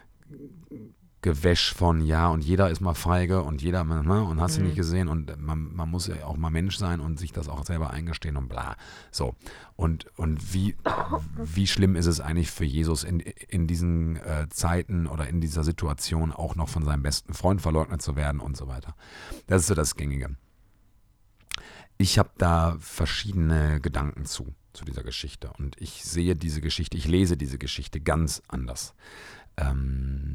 Gewäsch von ja und jeder ist mal feige und jeder, ne, und hast du mhm. nicht gesehen und man, man muss ja auch mal Mensch sein und sich das auch selber eingestehen und bla. So. Und, und wie, wie schlimm ist es eigentlich für Jesus in, in diesen äh, Zeiten oder in dieser Situation auch noch von seinem besten Freund verleugnet zu werden und so weiter. Das ist so das Gängige. Ich habe da verschiedene Gedanken zu. zu dieser Geschichte. Und ich sehe diese Geschichte, ich lese diese Geschichte ganz anders. Ähm,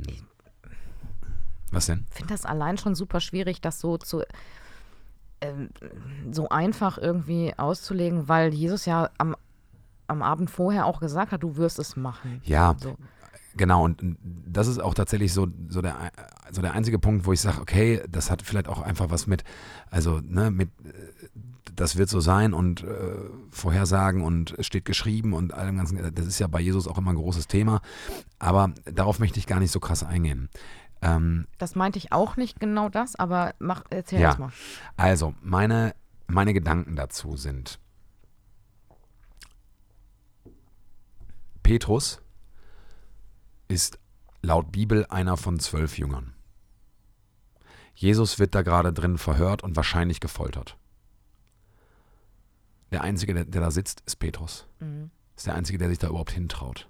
was denn? Ich finde das allein schon super schwierig, das so zu ähm, so einfach irgendwie auszulegen, weil Jesus ja am, am Abend vorher auch gesagt hat, du wirst es machen. Ja, so. Genau. Und das ist auch tatsächlich so, so, der, so der einzige Punkt, wo ich sage, okay, das hat vielleicht auch einfach was mit, also ne, mit das wird so sein und äh, Vorhersagen und es steht geschrieben und allem ganzen, das ist ja bei Jesus auch immer ein großes Thema, aber darauf möchte ich gar nicht so krass eingehen. Ähm, das meinte ich auch nicht genau das, aber mach, erzähl ja, erst mal. Also, meine, meine Gedanken dazu sind, Petrus ist laut Bibel einer von zwölf Jüngern. Jesus wird da gerade drin verhört und wahrscheinlich gefoltert. Der Einzige, der, der da sitzt, ist Petrus. Mhm. Ist der Einzige, der sich da überhaupt hintraut.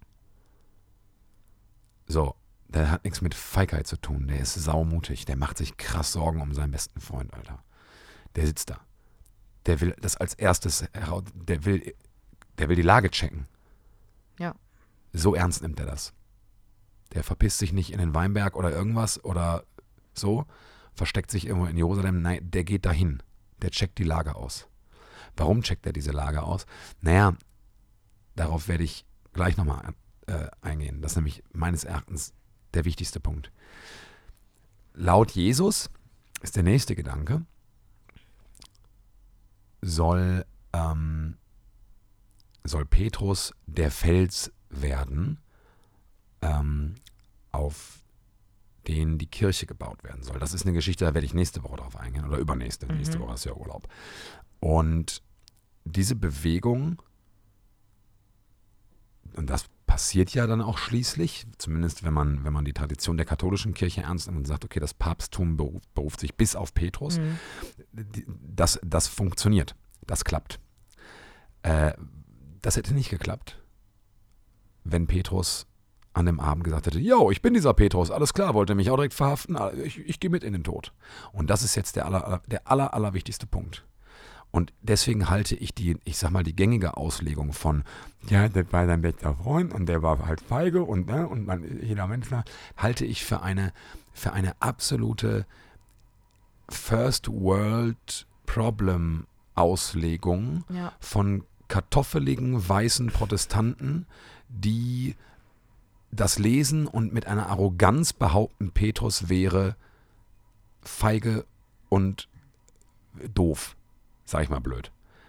So, der hat nichts mit Feigheit zu tun. Der ist saumutig. Der macht sich krass Sorgen um seinen besten Freund, Alter. Der sitzt da. Der will das als erstes heraus. Der will, der will die Lage checken. Ja. So ernst nimmt er das. Der verpisst sich nicht in den Weinberg oder irgendwas oder so, versteckt sich irgendwo in Jerusalem. Nein, der geht dahin. Der checkt die Lage aus. Warum checkt er diese Lage aus? Naja, darauf werde ich gleich nochmal äh, eingehen. Das ist nämlich meines Erachtens der wichtigste Punkt. Laut Jesus ist der nächste Gedanke, soll, ähm, soll Petrus der Fels werden, ähm, auf den die Kirche gebaut werden soll. Das ist eine Geschichte, da werde ich nächste Woche drauf eingehen oder übernächste. Mhm. Nächste Woche ist ja Urlaub. Und diese Bewegung, und das passiert ja dann auch schließlich, zumindest wenn man, wenn man die Tradition der katholischen Kirche ernst nimmt und sagt, okay, das Papsttum beruft, beruft sich bis auf Petrus, mhm. das, das funktioniert, das klappt. Äh, das hätte nicht geklappt, wenn Petrus an dem Abend gesagt hätte, yo, ich bin dieser Petrus, alles klar, wollte mich auch direkt verhaften, ich, ich gehe mit in den Tod. Und das ist jetzt der aller, der aller, aller wichtigste Punkt. Und deswegen halte ich die, ich sag mal, die gängige Auslegung von, ja, das war sein bester Freund und der war halt feige und, ne, und man, jeder Mensch, halte ich für eine, für eine absolute First World Problem Auslegung ja. von kartoffeligen weißen Protestanten, die das lesen und mit einer Arroganz behaupten, Petrus wäre feige und doof. Sag ich mal blöd.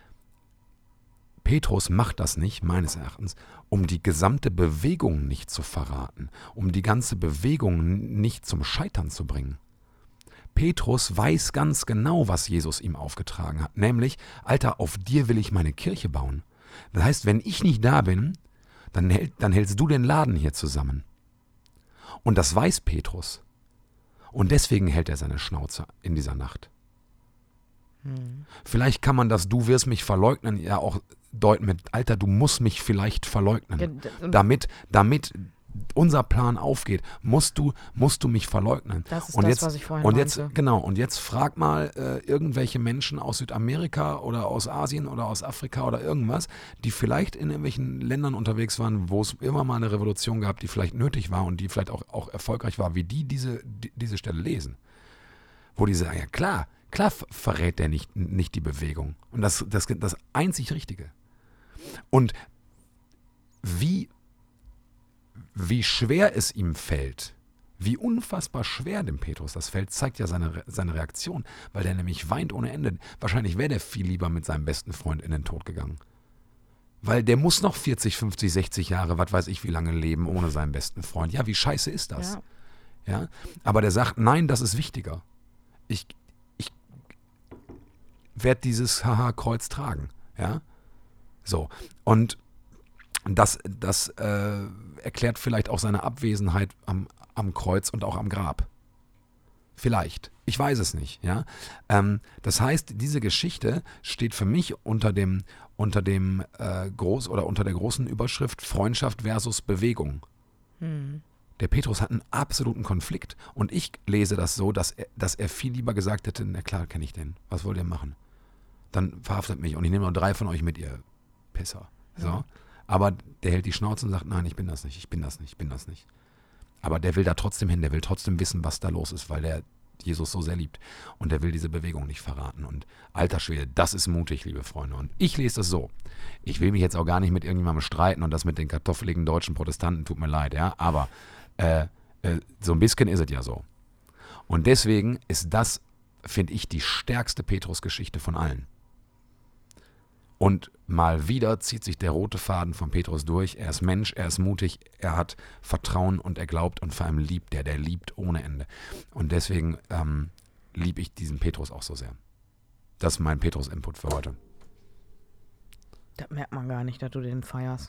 Petrus macht das nicht, meines Erachtens, um die gesamte Bewegung nicht zu verraten, um die ganze Bewegung nicht zum Scheitern zu bringen. Petrus weiß ganz genau, was Jesus ihm aufgetragen hat, nämlich, Alter, auf dir will ich meine Kirche bauen. Das heißt, wenn ich nicht da bin, dann, hält, dann hältst du den Laden hier zusammen. Und das weiß Petrus. Und deswegen hält er seine Schnauze in dieser Nacht. Hm. Vielleicht kann man das "Du wirst mich verleugnen" ja auch deuten mit "Alter, du musst mich vielleicht verleugnen". Ja, d- und Damit, damit unser Plan aufgeht, musst du, musst du mich verleugnen. Das ist und das, jetzt, was ich vorhin und meinte. jetzt, genau, und jetzt frag mal äh, irgendwelche Menschen aus Südamerika oder aus Asien oder aus Afrika oder irgendwas, die vielleicht in irgendwelchen Ländern unterwegs waren, wo es immer mal eine Revolution gab, die vielleicht nötig war und die vielleicht auch, auch erfolgreich war, wie die diese, die, diese Stelle lesen. Wo die sagen, ja klar, klar ver- verrät der nicht, nicht die Bewegung. Und das das das einzig Richtige. Und wie Wie schwer es ihm fällt, wie unfassbar schwer dem Petrus das fällt, zeigt ja seine, seine Reaktion, weil der nämlich weint ohne Ende. Wahrscheinlich wäre der viel lieber mit seinem besten Freund in den Tod gegangen. Weil der muss noch vierzig, fünfzig, sechzig Jahre, was weiß ich wie lange leben ohne seinen besten Freund. Ja, wie scheiße ist das? Ja. Ja? Aber der sagt, nein, das ist wichtiger. Ich, ich werde dieses Haha-Kreuz tragen. Ja? So. Und das, das äh, erklärt vielleicht auch seine Abwesenheit am, am Kreuz und auch am Grab. Vielleicht. Ich weiß es nicht. Ja? Ähm, das heißt, diese Geschichte steht für mich unter dem, unter dem äh, groß oder unter der großen Überschrift Freundschaft versus Bewegung. Hm. Der Petrus hat einen absoluten Konflikt. Und ich lese das so, dass er, dass er viel lieber gesagt hätte, na klar, kenne ich den. Was wollt ihr machen? Dann verhaftet mich und ich nehme noch drei von euch mit, ihr Pisser. So. Ja. Aber der hält die Schnauze und sagt, nein, ich bin das nicht, ich bin das nicht, ich bin das nicht. Aber der will da trotzdem hin, der will trotzdem wissen, was da los ist, weil der Jesus so sehr liebt. Und der will diese Bewegung nicht verraten. Und alter Schwede, das ist mutig, liebe Freunde. Und ich lese das so. Ich will mich jetzt auch gar nicht mit irgendjemandem streiten und das mit den kartoffeligen deutschen Protestanten, tut mir leid, ja. Aber äh, äh, so ein bisschen ist es ja so. Und deswegen ist das, finde ich, die stärkste Petrus-Geschichte von allen. Und mal wieder zieht sich der rote Faden von Petrus durch. Er ist Mensch, er ist mutig, er hat Vertrauen und er glaubt und vor allem liebt er. Der liebt ohne Ende. Und deswegen ähm, liebe ich diesen Petrus auch so sehr. Das ist mein Petrus-Input für heute. Das merkt man gar nicht, dass du den feierst.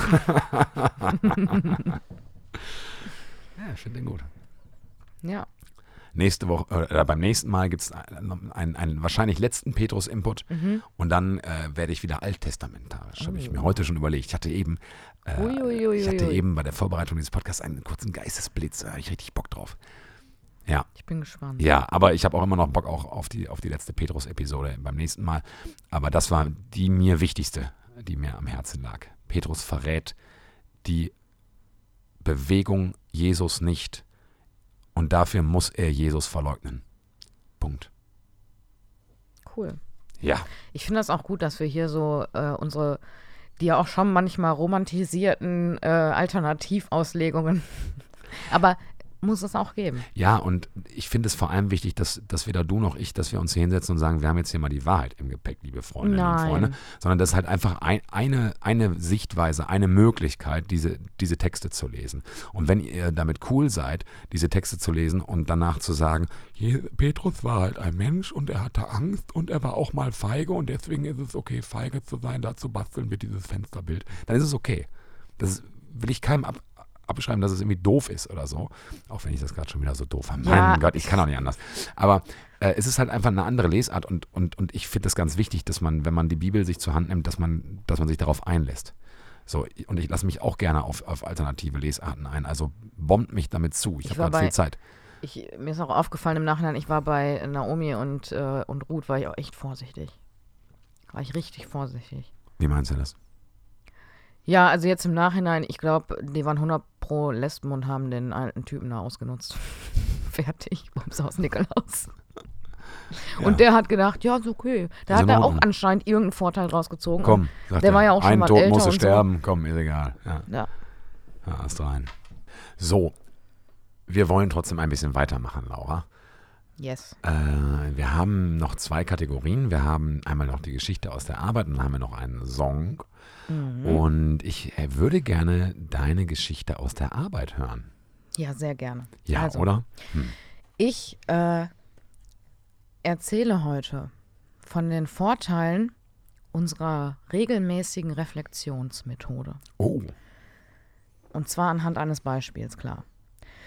Ja, ich finde den gut. Ja. Nächste Woche, äh, beim nächsten Mal gibt es einen, einen, einen wahrscheinlich letzten Petrus-Input Mhm. und dann äh, werde ich wieder alttestamentarisch. Habe ich Oh. mir heute schon überlegt. Ich hatte eben, äh, Ui, ui, ui, ich hatte ui. eben bei der Vorbereitung dieses Podcasts einen kurzen Geistesblitz. Da habe ich richtig Bock drauf. Ja, Ich bin gespannt. ja, aber ich habe auch immer noch Bock auch auf die, auf die letzte Petrus-Episode beim nächsten Mal. Aber das war die mir wichtigste, die mir am Herzen lag. Petrus verrät die Bewegung Jesus nicht. Und dafür muss er Jesus verleugnen. Punkt. Cool. Ja. Ich finde das auch gut, dass wir hier so äh, unsere, die ja auch schon manchmal romantisierten äh, Alternativauslegungen, aber muss es auch geben. Ja, und ich finde es vor allem wichtig, dass, dass weder du noch ich, dass wir uns hier hinsetzen und sagen, wir haben jetzt hier mal die Wahrheit im Gepäck, liebe Freundinnen und Nein. Freunde, sondern das ist halt einfach ein, eine, eine Sichtweise, eine Möglichkeit, diese, diese Texte zu lesen. Und wenn ihr damit cool seid, diese Texte zu lesen und danach zu sagen, hier, Petrus war halt ein Mensch und er hatte Angst und er war auch mal feige und deswegen ist es okay, feige zu sein, dazu basteln wir dieses Fensterbild, dann ist es okay. Das will ich keinem ab abschreiben, dass es irgendwie doof ist oder so. Auch wenn ich das gerade schon wieder so doof habe. Mein Ja. Gott, ich kann auch nicht anders. Aber äh, es ist halt einfach eine andere Lesart und, und, und ich finde es ganz wichtig, dass man, wenn man die Bibel sich zur Hand nimmt, dass man, dass man sich darauf einlässt. So, und ich lasse mich auch gerne auf, auf alternative Lesarten ein. Also bombt mich damit zu. Ich, Ich habe war gerade viel bei- Zeit. Ich, mir ist auch aufgefallen im Nachhinein, ich war bei Naomi und, äh, und Ruth, war ich auch echt vorsichtig. War ich richtig vorsichtig. Wie meinst du das? Ja, also jetzt im Nachhinein, ich glaube, die waren hundert pro Lesben und haben den alten Typen da ausgenutzt. Fertig, Bums aus Nikolaus. Ja. Und der hat gedacht, ja, ist okay. Da Ist hat in er auch Ordnung. anscheinend irgendeinen Vorteil draus gezogen. Komm, sagt der er. war ja auch schon Ein mal Tod älter musste und so. sterben. Komm, ist egal. Ja, Ja. ja hast rein. So, wir wollen trotzdem ein bisschen weitermachen, Laura. Yes. Äh, wir haben noch zwei Kategorien. Wir haben einmal noch die Geschichte aus der Arbeit und dann haben wir noch einen Song. Mhm. Und ich äh, würde gerne deine Geschichte aus der Arbeit hören. Ja, sehr gerne. Ja, Also, oder? Hm. Ich äh, erzähle heute von den Vorteilen unserer regelmäßigen Reflexionsmethode. Oh, Und zwar anhand eines Beispiels, klar.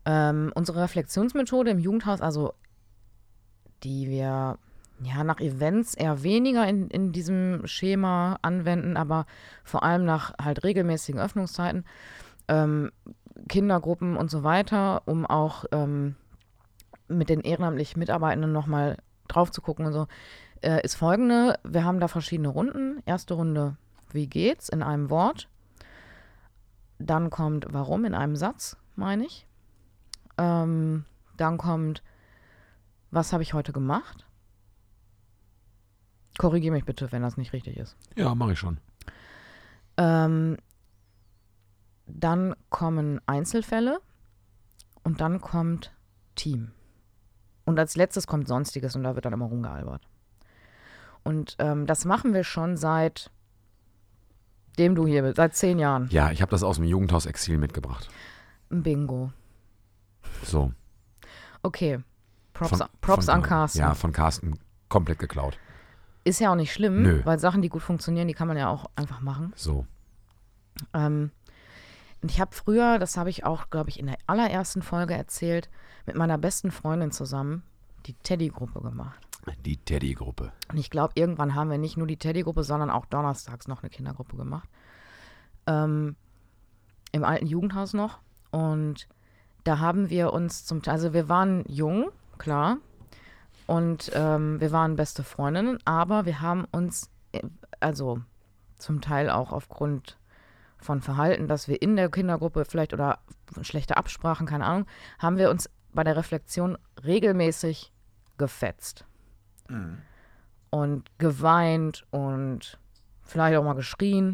Ähm, unsere Reflexionsmethode im Jugendhaus, also die wir ja nach Events eher weniger in, in diesem Schema anwenden, aber vor allem nach halt regelmäßigen Öffnungszeiten, ähm, Kindergruppen und so weiter, um auch ähm, mit den ehrenamtlichen Mitarbeitenden nochmal drauf zu gucken und so, äh, ist folgende. Wir haben da verschiedene Runden. Erste Runde, wie geht's, in einem Wort. Dann kommt warum in einem Satz, meine ich. Ähm, dann kommt, was habe ich heute gemacht? Korrigiere mich bitte, wenn das nicht richtig ist. Ja, mache ich schon. Ähm, dann kommen Einzelfälle und dann kommt Team. Und als letztes kommt Sonstiges und da wird dann immer rumgealbert. Und ähm, das machen wir schon seit dem du hier bist, seit zehn Jahren. Ja, ich habe das aus dem Jugendhaus Exil mitgebracht. Ein Bingo. So. Okay. Props, Von- Props von- an Carsten. Ja, von Carsten komplett geklaut. Ist ja auch nicht schlimm, Nö. weil Sachen, die gut funktionieren, die kann man ja auch einfach machen. So. Ähm, und ich habe früher, das habe ich auch, glaube ich, in der allerersten Folge erzählt, mit meiner besten Freundin zusammen die Teddy-Gruppe gemacht. Die Teddy-Gruppe. Und ich glaube, irgendwann haben wir nicht nur die Teddy-Gruppe, sondern auch donnerstags noch eine Kindergruppe gemacht. Ähm, Im alten Jugendhaus noch. Und da haben wir uns zum Teil, also wir waren jung, klar. Und ähm, wir waren beste Freundinnen, aber wir haben uns, äh, also zum Teil auch aufgrund von Verhalten, dass wir in der Kindergruppe vielleicht oder schlechte Absprachen, keine Ahnung, haben wir uns bei der Reflexion regelmäßig gefetzt. Mhm. Und geweint und vielleicht auch mal geschrien.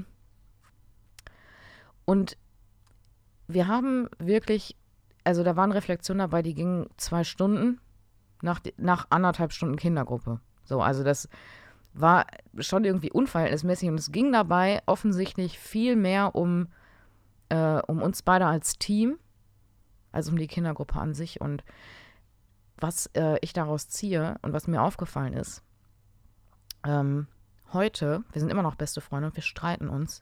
Und wir haben wirklich, also da waren Reflexionen dabei, die gingen zwei Stunden nach, nach anderthalb Stunden Kindergruppe. So, also das war schon irgendwie unverhältnismäßig und es ging dabei offensichtlich viel mehr um, äh, um uns beide als Team, als um die Kindergruppe an sich. Und was äh, ich daraus ziehe und was mir aufgefallen ist, ähm, heute, wir sind immer noch beste Freunde und wir streiten uns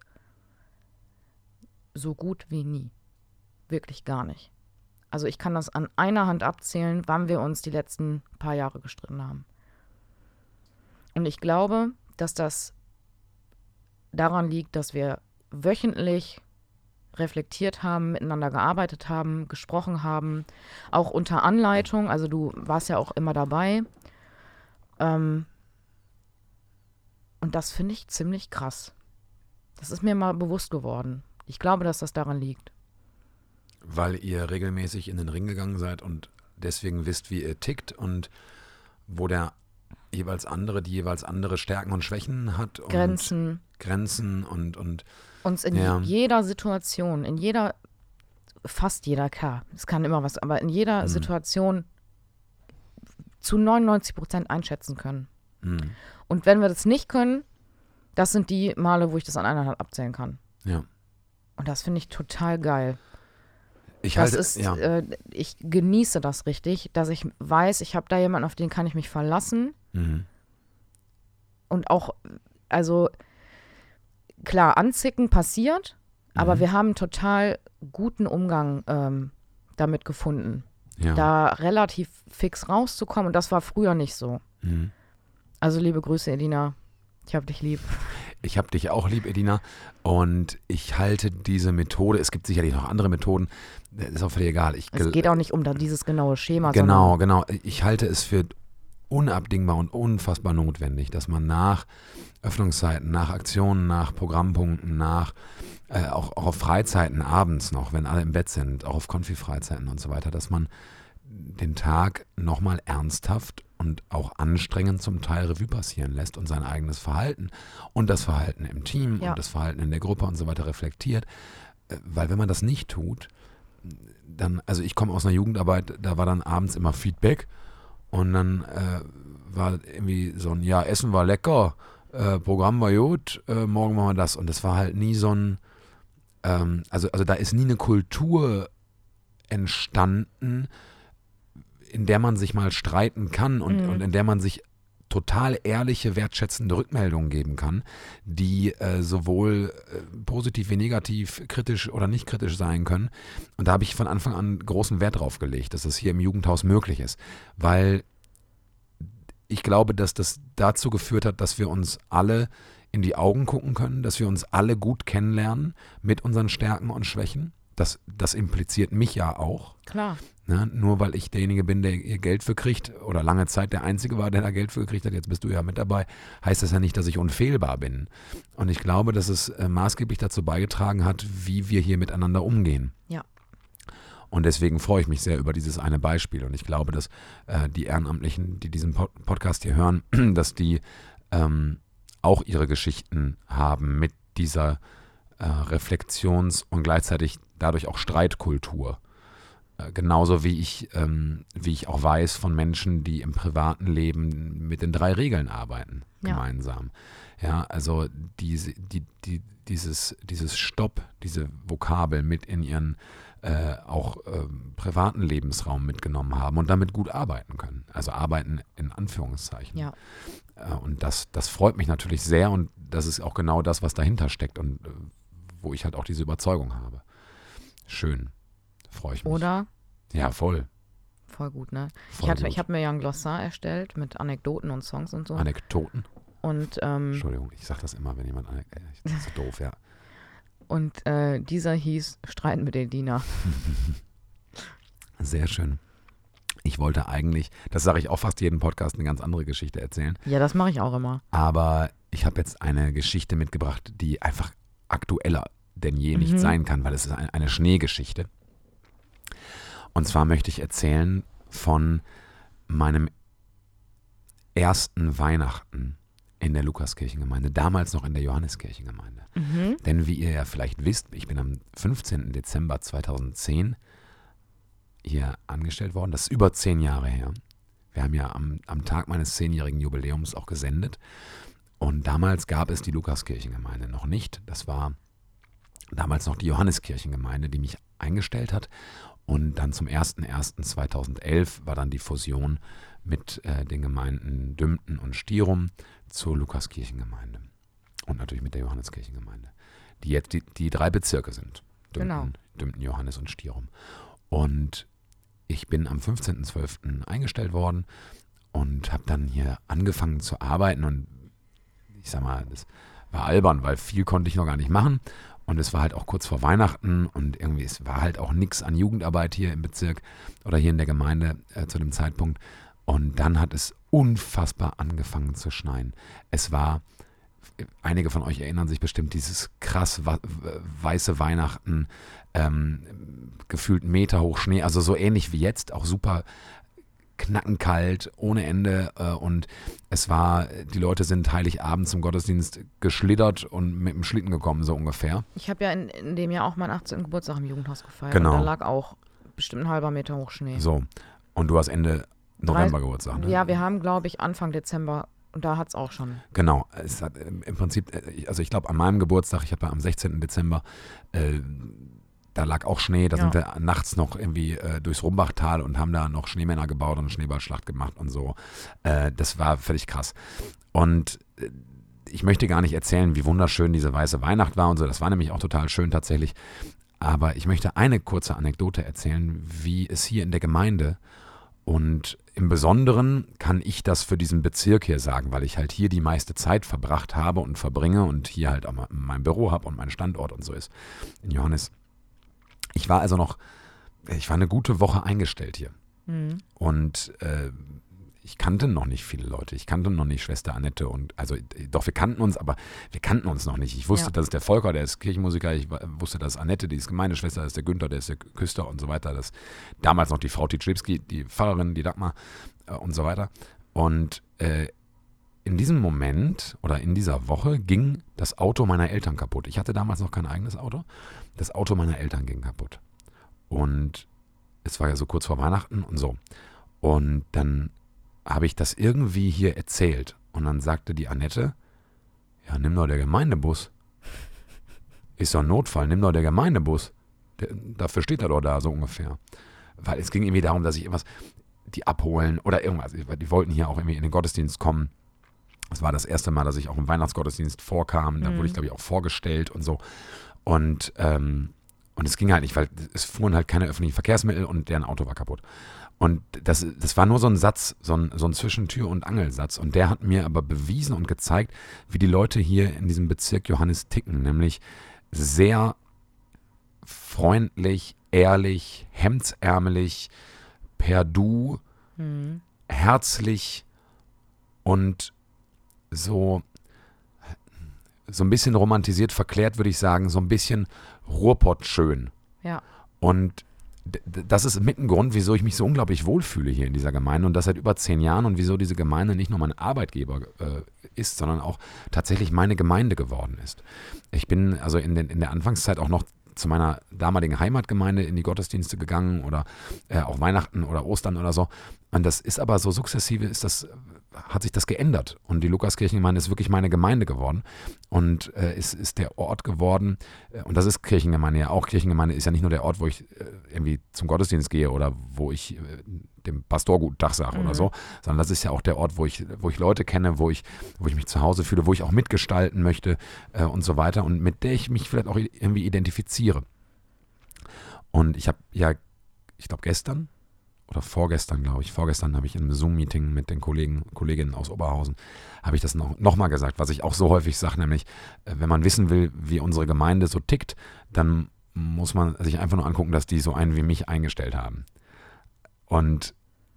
so gut wie nie. Wirklich gar nicht. Also ich kann das an einer Hand abzählen, wann wir uns die letzten paar Jahre gestritten haben. Und ich glaube, dass das daran liegt, dass wir wöchentlich reflektiert haben, miteinander gearbeitet haben, gesprochen haben, auch unter Anleitung. Also du warst ja auch immer dabei. Ähm und das finde ich ziemlich krass. Das ist mir mal bewusst geworden. Ich glaube, dass das daran liegt. Weil ihr regelmäßig in den Ring gegangen seid und deswegen wisst, wie ihr tickt und wo der jeweils andere, die jeweils andere Stärken und Schwächen hat. Und Grenzen. Grenzen und, und Uns in ja. jeder Situation, in jeder, fast jeder, klar, es kann immer was, aber in jeder Mhm. Situation zu neunundneunzig Prozent einschätzen können. Mhm. Und wenn wir das nicht können, das sind die Male, wo ich das an einer Hand abzählen kann. Ja. Und das finde ich total geil. Ich Das halte, ist, ja. äh, ich genieße das richtig, dass ich weiß, ich habe da jemanden, auf den kann ich mich verlassen. Mhm. Und auch, also klar, anzicken passiert, aber Mhm. wir haben einen total guten Umgang ähm, damit gefunden, Ja. da relativ fix rauszukommen. Und das war früher nicht so. Mhm. Also liebe Grüße, Edina. Ich hab dich lieb. Ich habe dich auch lieb, Edina. Und ich halte diese Methode, es gibt sicherlich noch andere Methoden, das ist auch völlig egal. Ich Es gel- geht auch nicht um da dieses genaue Schema, Genau, genau. Ich halte es für unabdingbar und unfassbar notwendig, dass man nach Öffnungszeiten, nach Aktionen, nach Programmpunkten, nach äh, auch, auch auf Freizeiten abends noch, wenn alle im Bett sind, auch auf Konfi-Freizeiten und so weiter, dass man den Tag nochmal ernsthaft und auch anstrengend zum Teil Revue passieren lässt und sein eigenes Verhalten und das Verhalten im Team Ja. und das Verhalten in der Gruppe und so weiter reflektiert. Äh, Weil wenn man das nicht tut, dann, also ich komme aus einer Jugendarbeit, da war dann abends immer Feedback und dann äh, war irgendwie so ein, ja, Essen war lecker, äh, Programm war gut, äh, morgen machen wir das. Und das war halt nie so ein, ähm, also, also da ist nie eine Kultur entstanden, in der man sich mal streiten kann und, Mhm. und in der man sich total ehrliche, wertschätzende Rückmeldungen geben kann, die äh, sowohl äh, positiv wie negativ, kritisch oder nicht kritisch sein können. Und da habe ich von Anfang an großen Wert drauf gelegt, dass das hier im Jugendhaus möglich ist. Weil ich glaube, dass das dazu geführt hat, dass wir uns alle in die Augen gucken können, dass wir uns alle gut kennenlernen mit unseren Stärken und Schwächen. Das, das impliziert mich ja auch. Klar. Ne? Nur weil ich derjenige bin, der ihr Geld für kriegt oder lange Zeit der Einzige war, der da Geld für gekriegt hat, jetzt bist du ja mit dabei, heißt das ja nicht, dass ich unfehlbar bin. Und ich glaube, dass es äh, maßgeblich dazu beigetragen hat, wie wir hier miteinander umgehen. Ja. Und deswegen freue ich mich sehr über dieses eine Beispiel. Und ich glaube, dass äh, die Ehrenamtlichen, die diesen Pod- Podcast hier hören, dass die ähm, auch ihre Geschichten haben mit dieser äh, Reflexions- und gleichzeitig dadurch auch Streitkultur. Äh, genauso wie ich, ähm, wie ich auch weiß von Menschen, die im privaten Leben mit den drei Regeln arbeiten, Ja. gemeinsam. Ja, also diese, die, die, dieses, dieses Stopp, diese Vokabel mit in ihren äh, auch ähm, privaten Lebensraum mitgenommen haben und damit gut arbeiten können. Also arbeiten in Anführungszeichen. Ja. Äh, und das, das freut mich natürlich sehr und das ist auch genau das, was dahinter steckt und äh, wo ich halt auch diese Überzeugung habe. Schön. Freue ich mich. Oder? Ja, voll. Voll gut, ne? voll Ich, hatte- gut. ich habe mir ja ein Glossar erstellt mit Anekdoten und Songs und so. Anekdoten. Und, ähm, Entschuldigung, ich sage das immer, wenn jemand anek- äh, das ist so doof, ja. und äh, dieser hieß Streiten mit Edina. Sehr schön. Ich wollte eigentlich, das sage ich auch fast jeden Podcast, eine ganz andere Geschichte erzählen. Ja, das mache ich auch immer. Aber ich habe jetzt eine Geschichte mitgebracht, die einfach aktueller denn je nicht Mhm. sein kann, weil es ist ein- eine Schneegeschichte. Und zwar möchte ich erzählen von meinem ersten Weihnachten in der Lukaskirchengemeinde, damals noch in der Johanneskirchengemeinde. Mhm. Denn wie ihr ja vielleicht wisst, ich bin am fünfzehnten Dezember zweitausendzehn hier angestellt worden. Das ist über zehn Jahre her. Wir haben ja am, am Tag meines zehnjährigen Jubiläums auch gesendet. Und damals gab es die Lukaskirchengemeinde noch nicht. Das war damals noch die Johanneskirchengemeinde, die mich eingestellt hat. Und dann zum ersten ersten zweitausendelf war dann die Fusion mit äh, den Gemeinden Dümpten und Stierum zur Lukaskirchengemeinde. Und natürlich mit der Johanneskirchengemeinde, die jetzt die, die drei Bezirke sind. Dümpten, Genau. Dümpten, Johannes und Stierum. Und ich bin am fünfzehnten zwölften eingestellt worden und habe dann hier angefangen zu arbeiten. Und ich sag mal, das war albern, weil viel konnte ich noch gar nicht machen. Und es war halt auch kurz vor Weihnachten und irgendwie, es war halt auch nichts an Jugendarbeit hier im Bezirk oder hier in der Gemeinde äh, zu dem Zeitpunkt. Und dann hat es unfassbar angefangen zu schneien. Es war, einige von euch erinnern sich bestimmt, dieses krass wa- weiße Weihnachten, ähm, gefühlt Meter hoch Schnee, also so ähnlich wie jetzt, auch super knackenkalt, ohne Ende. Äh, und es war, die Leute sind Heiligabend zum Gottesdienst geschlittert und mit dem Schlitten gekommen, so ungefähr. Ich habe ja in, in dem Jahr auch meinen achtzehnten Geburtstag im Jugendhaus gefeiert. Genau. Und da lag auch bestimmt ein halber Meter hoch Schnee. So. Und du hast Ende November Geburtstag, ne? Ja, wir haben, glaube ich, Anfang Dezember. Und da hat es auch schon. Genau, es hat im im Prinzip, äh, also ich glaube an meinem Geburtstag, ich habe ja am sechzehnten Dezember, äh, da lag auch Schnee, da Ja. sind wir nachts noch irgendwie äh, durchs Rumbachtal und haben da noch Schneemänner gebaut und eine Schneeballschlacht gemacht und so. Äh, das war völlig krass. Und äh, ich möchte gar nicht erzählen, wie wunderschön diese weiße Weihnacht war und so, das war nämlich auch total schön tatsächlich. Aber ich möchte eine kurze Anekdote erzählen, wie es hier in der Gemeinde und im Besonderen kann ich das für diesen Bezirk hier sagen, weil ich halt hier die meiste Zeit verbracht habe und verbringe und hier halt auch mein Büro habe und mein Standort und so ist in Johannes. Ich war also noch, ich war eine gute Woche eingestellt hier Mhm. und äh, ich kannte noch nicht viele Leute. Ich kannte noch nicht Schwester Annette und also doch, wir kannten uns, aber wir kannten uns noch nicht. Ich wusste, Ja. das ist der Volker, der ist Kirchenmusiker. Ich wa- wusste, das ist Annette, die ist Gemeindeschwester, das ist der Günther, der ist der Küster und so weiter. Das damals noch die Frau Titschlewski, die Pfarrerin, die Dagmar äh, und so weiter. Und äh, in diesem Moment oder in dieser Woche ging das Auto meiner Eltern kaputt. Ich hatte damals noch kein eigenes Auto. Das Auto meiner Eltern ging kaputt. Und es war ja so kurz vor Weihnachten und so. Und dann habe ich das irgendwie hier erzählt. Und dann sagte die Annette, ja, nimm doch der Gemeindebus. Ist doch ein Notfall, nimm doch der Gemeindebus. Der, dafür steht er doch da, so ungefähr. Weil es ging irgendwie darum, dass ich irgendwas, die abholen oder irgendwas. Die wollten hier auch irgendwie in den Gottesdienst kommen. Das war das erste Mal, dass ich auch im Weihnachtsgottesdienst vorkam. Da Mhm. wurde ich, glaube ich, auch vorgestellt und so. Und, ähm, und es ging halt nicht, weil es fuhren halt keine öffentlichen Verkehrsmittel und deren Auto war kaputt. Und das, das war nur so ein Satz, so ein, so ein Zwischentür- und Angelsatz. Und der hat mir aber bewiesen und gezeigt, wie die Leute hier in diesem Bezirk Johannes ticken. Nämlich sehr freundlich, ehrlich, hemdsärmelig, per Du, Mhm. herzlich und so, so ein bisschen romantisiert verklärt, würde ich sagen, so ein bisschen Ruhrpott schön. Ja. Und d- d- das ist mit ein Grund, wieso ich mich so unglaublich wohlfühle hier in dieser Gemeinde und das seit über zehn Jahren und wieso diese Gemeinde nicht nur mein Arbeitgeber äh, ist, sondern auch tatsächlich meine Gemeinde geworden ist. Ich bin also in, den, in der Anfangszeit auch noch zu meiner damaligen Heimatgemeinde in die Gottesdienste gegangen oder äh, auch Weihnachten oder Ostern oder so. Und das ist aber so sukzessive, ist das, hat sich das geändert. Und die Lukaskirchengemeinde ist wirklich meine Gemeinde geworden und äh, ist, ist der Ort geworden. Äh, und das ist Kirchengemeinde ja auch. Kirchengemeinde ist ja nicht nur der Ort, wo ich äh, irgendwie zum Gottesdienst gehe oder wo ich äh, dem Pastor guten Tag sage Mhm. oder so, sondern das ist ja auch der Ort, wo ich, wo ich Leute kenne, wo ich, wo ich mich zu Hause fühle, wo ich auch mitgestalten möchte äh, und so weiter und mit der ich mich vielleicht auch irgendwie identifiziere. Und ich habe ja, ich glaube gestern oder vorgestern, glaube ich, vorgestern habe ich in einem Zoom-Meeting mit den Kollegen, Kolleginnen aus Oberhausen, habe ich das noch, noch mal gesagt, was ich auch so häufig sage, nämlich, äh, wenn man wissen will, wie unsere Gemeinde so tickt, dann muss man sich einfach nur angucken, dass die so einen wie mich eingestellt haben. Und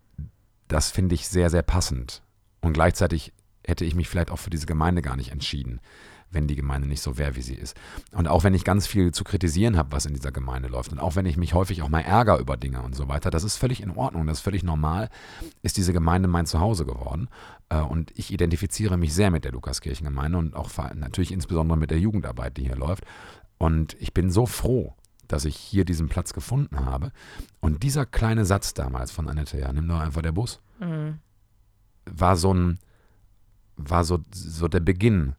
das finde ich sehr, sehr passend. Und gleichzeitig hätte ich mich vielleicht auch für diese Gemeinde gar nicht entschieden, wenn die Gemeinde nicht so wäre, wie sie ist. Und auch wenn ich ganz viel zu kritisieren habe, was in dieser Gemeinde läuft, und auch wenn ich mich häufig auch mal ärgere über Dinge und so weiter, das ist völlig in Ordnung, das ist völlig normal, ist diese Gemeinde mein Zuhause geworden. Und ich identifiziere mich sehr mit der Lukaskirchengemeinde und auch natürlich insbesondere mit der Jugendarbeit, die hier läuft. Und ich bin so froh, dass ich hier diesen Platz gefunden habe. Und dieser kleine Satz damals von Annette, ja, nimm doch einfach der Bus, Mhm. war so ein, war so, so der Beginn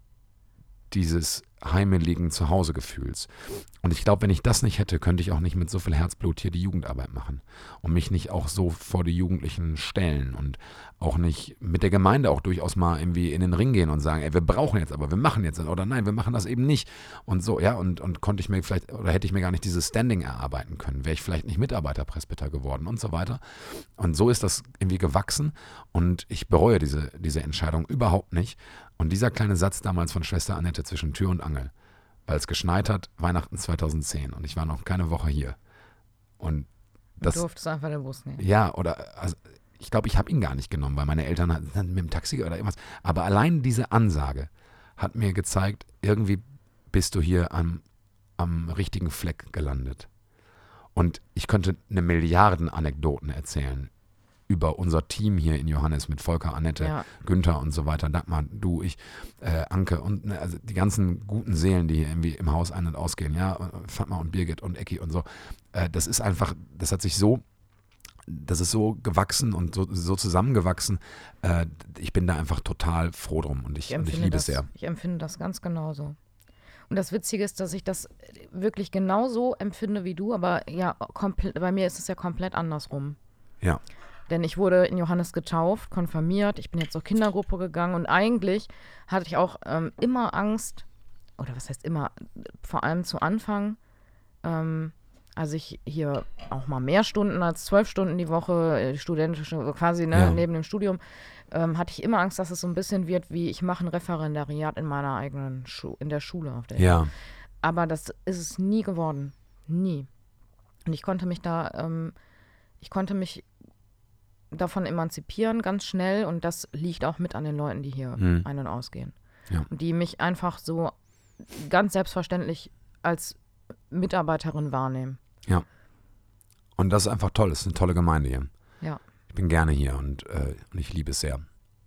dieses heimeligen Zuhausegefühls. Und ich glaube, wenn ich das nicht hätte, könnte ich auch nicht mit so viel Herzblut hier die Jugendarbeit machen und mich nicht auch so vor die Jugendlichen stellen und auch nicht mit der Gemeinde auch durchaus mal irgendwie in den Ring gehen und sagen, ey, wir brauchen jetzt, aber wir machen jetzt oder nein, wir machen das eben nicht und so, ja, und, und konnte ich mir vielleicht oder hätte ich mir gar nicht dieses Standing erarbeiten können, wäre ich vielleicht nicht Mitarbeiterpresbyter geworden und so weiter. Und so ist das irgendwie gewachsen und ich bereue diese, diese Entscheidung überhaupt nicht. Und dieser kleine Satz damals von Schwester Annette zwischen Tür und Angel, weil es geschneit hat, Weihnachten zweitausendzehn und ich war noch keine Woche hier. Und das, Du durftest einfach den Bus nehmen. ja, oder also ich glaube, ich habe ihn gar nicht genommen, weil meine Eltern hatten mit dem Taxi oder irgendwas. Aber allein diese Ansage hat mir gezeigt, irgendwie bist du hier am, am richtigen Fleck gelandet. Und ich könnte eine Milliarden Anekdoten erzählen über unser Team hier in Johannes mit Volker, Annette, Ja. Günther und so weiter, Dagmar, du, ich, äh, Anke und ne, also die ganzen guten Seelen, die hier irgendwie im Haus ein- und ausgehen, ja, Fatma und Birgit und Ecki und so. Äh, das ist einfach, das hat sich so, das ist so gewachsen und so, so zusammengewachsen. Äh, ich bin da einfach total froh drum und ich, Ich und ich empfinde, liebe das, es sehr. ich empfinde das ganz genauso. Und das Witzige ist, dass ich das wirklich genauso empfinde wie du, aber ja, komplett, bei mir ist es ja komplett andersrum. Ja, Denn ich wurde in Johannes getauft, konfirmiert, ich bin jetzt zur Kindergruppe gegangen und eigentlich hatte ich auch ähm, immer Angst, oder was heißt immer, vor allem zu Anfang, ähm, als ich hier auch mal mehr Stunden als zwölf Stunden die Woche, äh, studentische, quasi ne, Ja. neben dem Studium, ähm, hatte ich immer Angst, dass es so ein bisschen wird wie, ich mache ein Referendariat in meiner eigenen Schu in der Schule auf der ja, Aber das ist es nie geworden. Nie. Und ich konnte mich da, ähm, ich konnte mich davon emanzipieren, ganz schnell. Und das liegt auch mit an den Leuten, die hier Mhm. ein- und ausgehen. Ja. Und die mich einfach so ganz selbstverständlich als Mitarbeiterin wahrnehmen. Und das ist einfach toll, das ist eine tolle Gemeinde hier. Ja. Ich bin gerne hier und, äh, und ich liebe es sehr.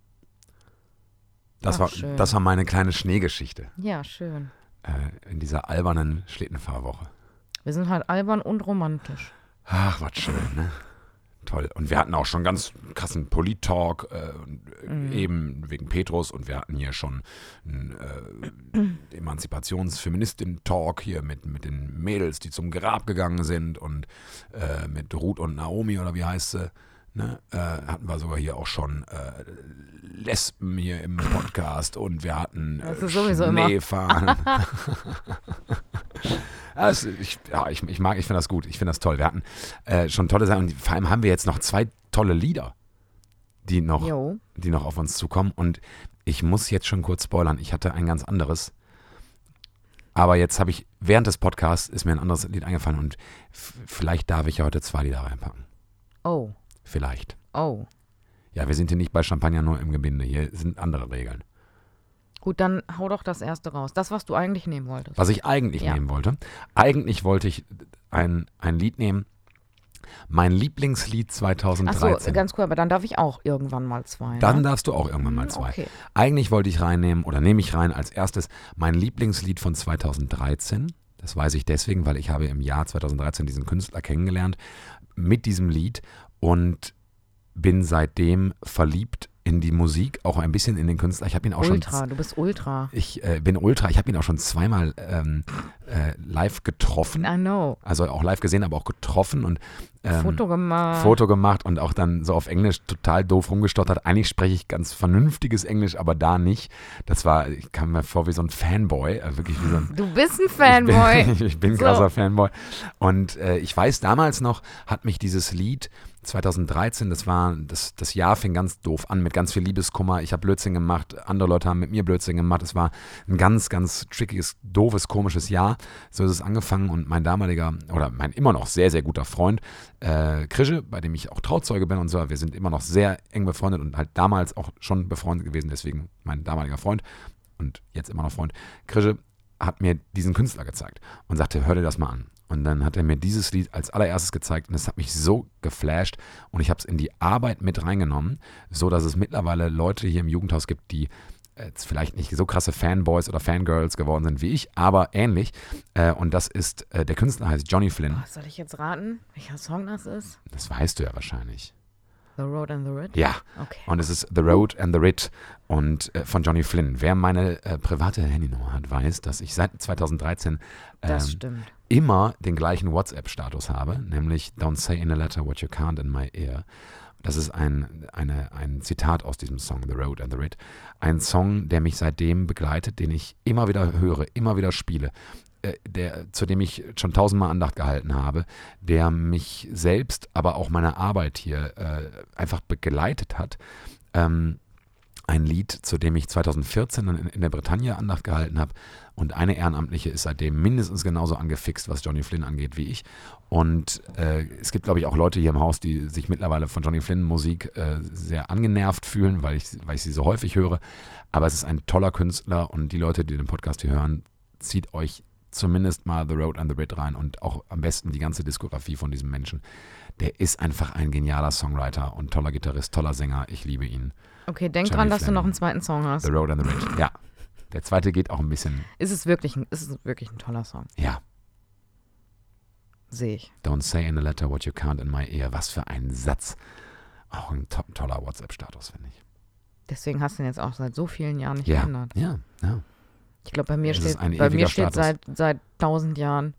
Das, Ach, war, schön. das war meine kleine Schneegeschichte Ja, schön. äh, in dieser albernen Schlittenfahrwoche. Wir sind halt albern und romantisch. Ach, was schön, ne? Toll. Und wir hatten auch schon ganz krassen Polit-Talk, äh, Mhm. eben wegen Petrus. Und wir hatten hier schon einen äh, Emanzipations-Feministin-Talk hier mit, mit den Mädels, die zum Grab gegangen sind. Und äh, mit Ruth und Naomi, oder wie heißt sie? Ne, äh, hatten wir sogar hier auch schon äh, Lesben hier im Podcast und wir hatten äh, Das ist sowieso immer. Schneefahren. Also ich, ja, ich, ich mag, ich finde das gut, ich finde das toll. Wir hatten äh, schon tolle Sachen und vor allem haben wir jetzt noch zwei tolle Lieder, die noch, Jo. die noch auf uns zukommen. Und ich muss jetzt schon kurz spoilern, ich hatte ein ganz anderes. Aber jetzt habe ich, während des Podcasts ist mir ein anderes Lied eingefallen und f- vielleicht darf ich ja heute zwei Lieder reinpacken. Oh, Vielleicht. oh. Ja, wir sind hier nicht bei Champagner nur im Gebinde, hier sind andere Regeln. Gut, dann hau doch das erste raus. Das, was du eigentlich nehmen wolltest. Was ich eigentlich Ja. nehmen wollte, eigentlich wollte ich ein, ein Lied nehmen, mein Lieblingslied Achso, zweitausenddreizehn. ganz cool, aber dann darf ich auch irgendwann mal zwei. Dann ne? darfst du auch irgendwann mal Hm, zwei. Okay. Eigentlich wollte ich reinnehmen oder nehme ich rein als erstes mein Lieblingslied von zweitausenddreizehn. Das weiß ich deswegen, weil ich habe im Jahr zweitausenddreizehn diesen Künstler kennengelernt mit diesem Lied und bin seitdem verliebt in die Musik, auch ein bisschen in den Künstler. Ich habe ihn auch Ultra, schon. du bist Ultra. Ich äh, bin Ultra. Ich habe ihn auch schon zweimal ähm, äh, live getroffen. I know. Also auch live gesehen, aber auch getroffen und ähm, Foto gemacht. Foto gemacht und auch dann so auf Englisch total doof rumgestottert. Eigentlich spreche ich ganz vernünftiges Englisch, aber da nicht. Das war, ich kam mir vor wie so ein Fanboy, äh, wirklich wie so ein Du bist ein Fanboy. Ich bin, ich bin ein So. krasser Fanboy. Und äh, ich weiß, damals noch hat mich dieses Lied zweitausenddreizehn, das war, das, das Jahr fing ganz doof an, mit ganz viel Liebeskummer. Ich habe Blödsinn gemacht, andere Leute haben mit mir Blödsinn gemacht. Es war ein ganz, ganz trickiges, doofes, komisches Jahr. So ist es angefangen und mein damaliger, oder mein immer noch sehr, sehr guter Freund, äh, Krische, bei dem ich auch Trauzeuge bin und so, wir sind immer noch sehr eng befreundet und halt damals auch schon befreundet gewesen, deswegen mein damaliger Freund und jetzt immer noch Freund, Krische hat mir diesen Künstler gezeigt und sagte, hör dir das mal an. Und dann hat er mir dieses Lied als allererstes gezeigt und es hat mich so geflasht und ich habe es in die Arbeit mit reingenommen, so dass es mittlerweile Leute hier im Jugendhaus gibt, die jetzt vielleicht nicht so krasse Fanboys oder Fangirls geworden sind wie ich, aber ähnlich. Äh, und das ist, äh, der Künstler heißt Johnny Flynn. Oh, soll ich jetzt raten, welcher Song das ist? Das weißt du ja wahrscheinlich. The Road and the Rid? Ja. Okay. Und es ist The Road and the Rid und äh, von Johnny Flynn. Wer meine äh, private Handynummer hat, weiß, dass ich seit zweitausenddreizehn Das ähm, stimmt. immer den gleichen WhatsApp-Status habe, nämlich Don't say in a letter what you can't in my ear. Das ist ein, eine, ein Zitat aus diesem Song, The Road and the Rid. Ein Song, der mich seitdem begleitet, den ich immer wieder höre, immer wieder spiele, äh, der, zu dem ich schon tausendmal Andacht gehalten habe, der mich selbst, aber auch meine Arbeit hier äh, einfach begleitet hat. Ähm, ein Lied, zu dem ich zweitausendvierzehn in, in der Bretagne Andacht gehalten habe. Und eine Ehrenamtliche ist seitdem mindestens genauso angefixt, was Johnny Flynn angeht, wie ich. Und äh, es gibt, glaube ich, auch Leute hier im Haus, die sich mittlerweile von Johnny Flynn Musik äh, sehr angenervt fühlen, weil ich, weil ich sie so häufig höre. Aber es ist ein toller Künstler und die Leute, die den Podcast hier hören, zieht euch zumindest mal The Road and the Rid rein und auch am besten die ganze Diskografie von diesem Menschen. Der ist einfach ein genialer Songwriter und toller Gitarrist, toller Sänger. Ich liebe ihn. Okay, denk Johnny dran, dass du Flynn. noch einen zweiten Song hast. The Road and the Rid. Ja. Der zweite geht auch ein bisschen, Ist es wirklich ein, ist es wirklich ein toller Song? ja. Sehe ich. Don't say in a letter what you can't in my ear. Was für ein Satz. Auch ein to- toller WhatsApp-Status, finde ich. Deswegen hast du ihn jetzt auch seit so vielen Jahren nicht Ja, geändert. ja, ja. Ich glaube, bei mir Es ist steht, ein bei ewiger mir steht Status. seit, seit tausend Jahren.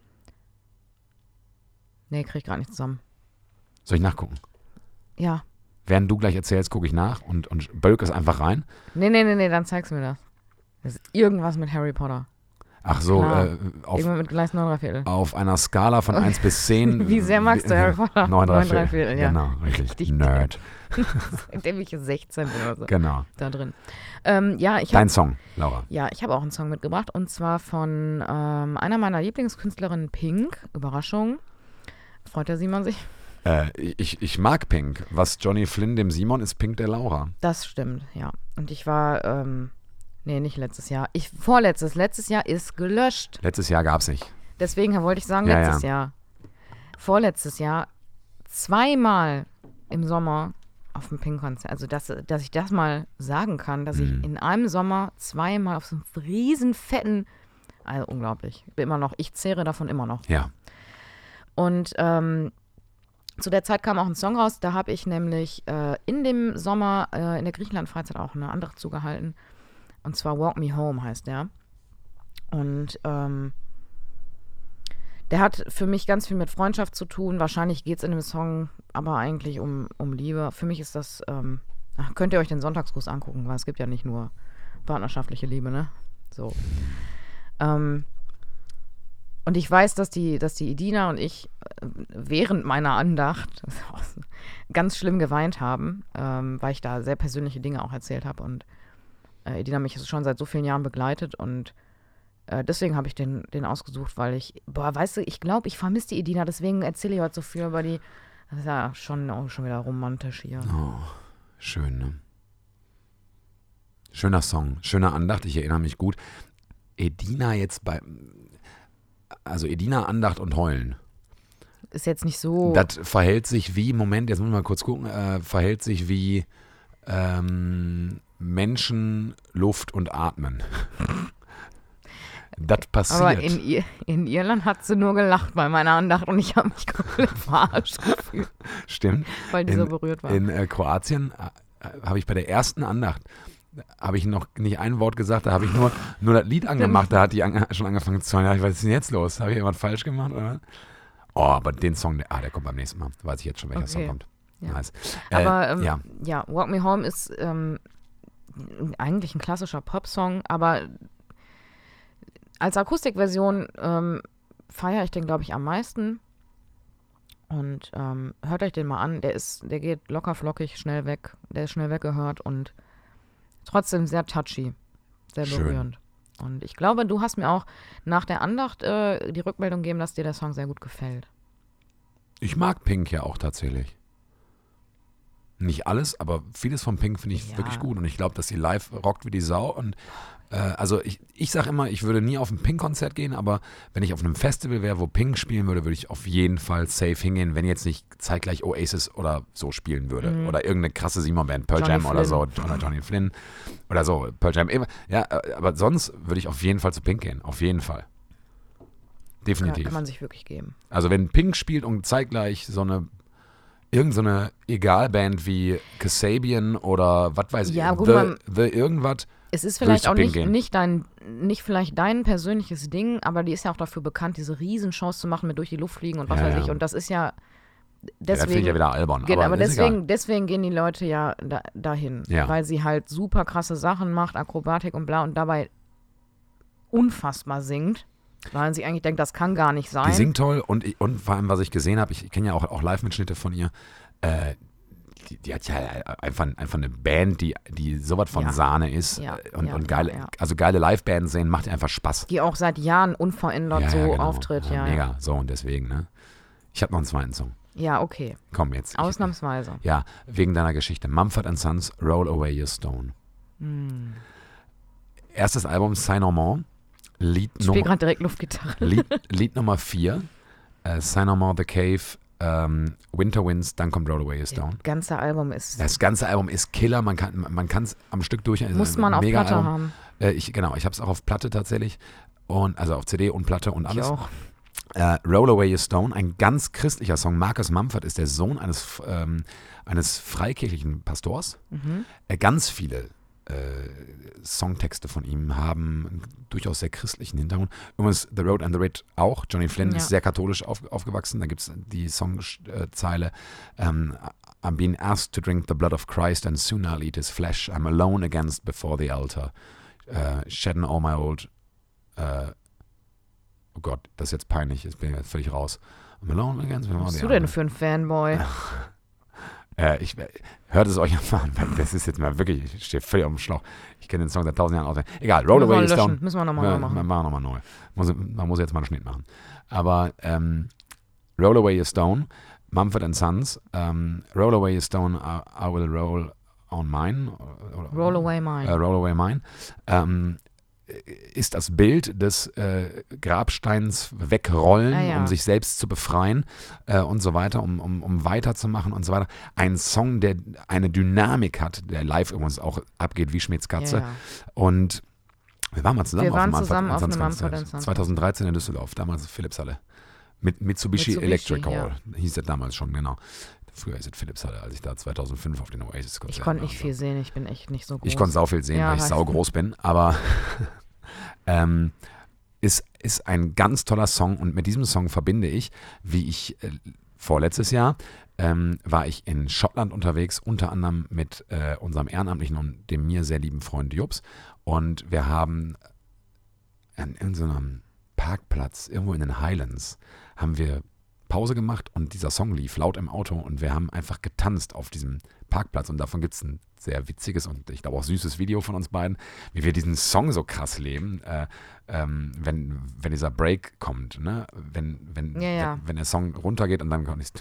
Nee, krieg ich gerade nicht zusammen. Soll ich nachgucken? Ja. Während du gleich erzählst, gucke ich nach und, und bölk es einfach rein. Nee, nee, nee, nee, dann zeigst du mir das. Das ist irgendwas mit Harry Potter. Ach so, Klar. äh, auf, Irgendwas mit Gleis neun drei Viertel. auf einer Skala von eins bis zehn. Wie sehr magst du Harry Potter? neun drei neun drei Viertel, ja. Genau, richtig. Richtig Nerd. Seitdem ich sechzehn bin oder so. Genau. Da drin. Ähm, ja, ich Dein habe Song, Laura. ja, ich hab auch einen Song mitgebracht und zwar von ähm, einer meiner Lieblingskünstlerinnen, Pink. Überraschung. Freut der Simon sich? Äh, ich, ich mag Pink. Was Johnny Flynn dem Simon ist, Pink der Laura. Das stimmt, ja. Und ich war, ähm, nee, nicht letztes Jahr. Ich, vorletztes. Letztes Jahr ist gelöscht. Letztes Jahr gab es nicht. Deswegen wollte ich sagen, Ja, letztes ja. Jahr. Vorletztes Jahr zweimal im Sommer auf dem Pink-Konzert. Also, dass, dass ich das mal sagen kann, dass Mhm. ich in einem Sommer zweimal auf so einem riesen fetten, also unglaublich. Ich bin immer noch, ich zehre davon immer noch. Ja. Und ähm, zu der Zeit kam auch ein Song raus, da habe ich nämlich äh, in dem Sommer äh, in der Griechenland-Freizeit auch eine andere zugehalten. Und zwar Walk Me Home heißt der. Und ähm, Der hat für mich ganz viel mit Freundschaft zu tun. Wahrscheinlich geht es in dem Song aber eigentlich um, um Liebe. Für mich ist das, ähm, ach, könnt ihr euch den Sonntagsgruß angucken, weil es gibt ja nicht nur partnerschaftliche Liebe, ne? So. Ähm, und ich weiß, dass die, dass die Edina und ich äh, während meiner Andacht ganz schlimm geweint haben, ähm, weil ich da sehr persönliche Dinge auch erzählt habe. Und äh, Edina mich schon seit so vielen Jahren begleitet und Äh, deswegen habe ich den, den ausgesucht, weil ich, boah, weißt du, ich glaube, ich vermisse die Edina, deswegen erzähle ich heute so viel über die. Das ist ja schon, auch schon wieder romantisch hier. Oh, schön, ne? Schöner Song, schöner Andacht, ich erinnere mich gut. Edina jetzt bei, also Edina, Andacht und Heulen. Ist jetzt nicht so. Das verhält sich wie, Moment, jetzt muss ich mal kurz gucken, äh, verhält sich wie ähm, Menschen, Luft und Atmen. Das passiert. Aber in, Ir- in Irland hat sie nur gelacht bei meiner Andacht und ich habe mich komplett verarscht gefühlt. Stimmt. Weil die in, so berührt war. In äh, Kroatien äh, habe ich bei der ersten Andacht, habe ich noch nicht ein Wort gesagt, da habe ich nur, nur das Lied angemacht, da hat die an, schon angefangen zu heulen. Was ist denn jetzt los? Habe ich irgendwas falsch gemacht? Oder? Oh, aber den Song, der, ah, der kommt beim nächsten Mal. Weiß ich jetzt schon, welcher Okay. Song kommt. Ja. Nice. Aber äh, ähm, ja. ja. Walk Me Home ist ähm, eigentlich ein klassischer Popsong, aber als Akustikversion ähm, feiere ich den, glaube ich, am meisten. Und ähm, hört euch den mal an. Der ist, der geht locker flockig, schnell weg. Der ist schnell weggehört und trotzdem sehr touchy, sehr Schön. berührend. Und ich glaube, du hast mir auch nach der Andacht äh, die Rückmeldung gegeben, dass dir der Song sehr gut gefällt. Ich mag Pink ja auch tatsächlich. Nicht alles, aber vieles von Pink finde ich Ja. wirklich gut. Und ich glaube, dass sie live rockt wie die Sau. Und äh, also ich, ich sage immer, ich würde nie auf ein Pink-Konzert gehen, aber wenn ich auf einem Festival wäre, wo Pink spielen würde, würde ich auf jeden Fall safe hingehen, wenn jetzt nicht zeitgleich Oasis oder so spielen würde. Mhm. Oder irgendeine krasse Simon-Band, Pearl Johnny Jam oder so. Flynn. Oder Johnny Flynn oder so. Pearl Jam. Ja, aber sonst würde ich auf jeden Fall zu Pink gehen. Auf jeden Fall. Definitiv. Kann, kann man sich wirklich geben. Also wenn Pink spielt und zeitgleich so eine irgend so eine Egalband wie Kasabian oder was weiß Ja, ich, gut, the, man- the irgendwas. Es ist Würde ich vielleicht zu auch Pink nicht, gehen. nicht, dein, nicht vielleicht dein persönliches Ding, aber die ist ja auch dafür bekannt, diese Riesenshows zu machen mit durch die Luft fliegen und was Ja, weiß ja. ich. Und das ist ja Ja, das deswegen. finde ich ja wieder albern. Genau, aber aber ist deswegen, egal. deswegen gehen die Leute ja da, dahin, Ja. weil sie halt super krasse Sachen macht, Akrobatik und bla und dabei unfassbar singt, weil man sich eigentlich denkt, das kann gar nicht sein. Die singt toll und, ich- und vor allem, was ich gesehen habe, ich, ich kenne ja auch, auch Live-Mitschnitte von ihr, äh, die, die hat ja einfach, einfach eine Band, die, die sowas von Ja. Sahne ist Ja, und, ja, und geile, ja, ja. also geile Live-Bands sehen, macht ihr einfach Spaß. Die auch seit Jahren unverändert Ja, so ja, genau. auftritt, ja. Mega, Ja, so und deswegen, ne? Ich habe noch einen zweiten Song. ja okay. Komm jetzt. Ich, Ausnahmsweise. Ja, wegen deiner Geschichte. Mumford and Sons, Roll Away Your Stone. Hm. Erstes Album, Saint Amand. Lied, Ich spiele Nummer, gerade direkt Luftgitarre. Lied, Lied Nummer vier. Äh, Saint Amand, The Cave, ähm, Winter Winds, dann kommt Roll Away Your Stone. Das ganze Album ist, Das ganze Album ist Killer. Man kann man kann es am Stück durch. muss man auf Mega Platte Album. haben. Äh, ich, genau, ich habe es auch auf Platte tatsächlich. Und, also auf C D und Platte und Ich alles. auch. Äh, Roll Away Your Stone, ein ganz christlicher Song. Marcus Mumford ist der Sohn eines, ähm, eines freikirchlichen Pastors. Mhm. Äh, ganz viele äh, Songtexte von ihm haben einen durchaus sehr christlichen Hintergrund. Übrigens The Road and the Rid auch. Johnny Flynn Ja. ist sehr katholisch auf, aufgewachsen. Da gibt es die Songzeile ähm, I'm being asked to drink the blood of Christ and soon I'll eat his flesh. I'm alone against before the altar. Äh, shedding all my old äh, oh Gott, das ist jetzt peinlich. Jetzt bin ich jetzt völlig raus. I'm alone against before Was the bist du altar. denn für ein Fanboy? Äh, ich, hört es euch einfach an, weil das ist jetzt mal wirklich, ich stehe völlig auf dem Schlauch. Ich kenne den Song seit tausend Jahren auswendig. Egal, Roll Müssen wir Away Your löschen. Stone. Müssen wir nochmal Ja, neu machen. machen wir nochmal neu. Muss, man muss jetzt mal einen Schnitt machen. Aber ähm, Roll Away Your Stone, Mumford and Sons, ähm, Roll Away Your Stone, I, I Will Roll on Mine. Oder, Roll Away Äh, Mine. Roll Away Mine. Ähm, ist das Bild des äh, Grabsteins wegrollen, Ah, ja. um sich selbst zu befreien äh, und so weiter, um, um, um weiterzumachen und so weiter. Ein Song, der eine Dynamik hat, der live übrigens auch abgeht wie Schmieds Katze. Ja, ja. Und wir waren mal zusammen Wir auf waren dem zusammen auf einem Konzert. Mumford and Sons. zweitausenddreizehn in Düsseldorf, damals Philipshalle. Mit Mitsubishi, Mitsubishi, Electric Hall, hieß das damals schon, genau. Früher ist es Philipshalle, als ich da zweitausendfünf auf den Oasis-Konzert Ich konnte war. nicht viel sehen, ich bin echt nicht so groß. Ich konnte sau viel sehen, Ja, weil ich weiß. sau groß bin, aber ähm, ist, ist ein ganz toller Song und mit diesem Song verbinde ich, wie ich äh, vorletztes Jahr ähm, war ich in Schottland unterwegs, unter anderem mit äh, unserem ehrenamtlichen und dem mir sehr lieben Freund Jups und wir haben an irgendeinem Parkplatz, irgendwo in den Highlands, haben wir Pause gemacht und dieser Song lief laut im Auto und wir haben einfach getanzt auf diesem Parkplatz und davon gibt es ein sehr witziges und ich glaube auch süßes Video von uns beiden, wie wir diesen Song so krass leben, äh, ähm, wenn, wenn dieser Break kommt, ne? wenn, wenn, Ja, ja. wenn, wenn der Song runtergeht und dann kommt es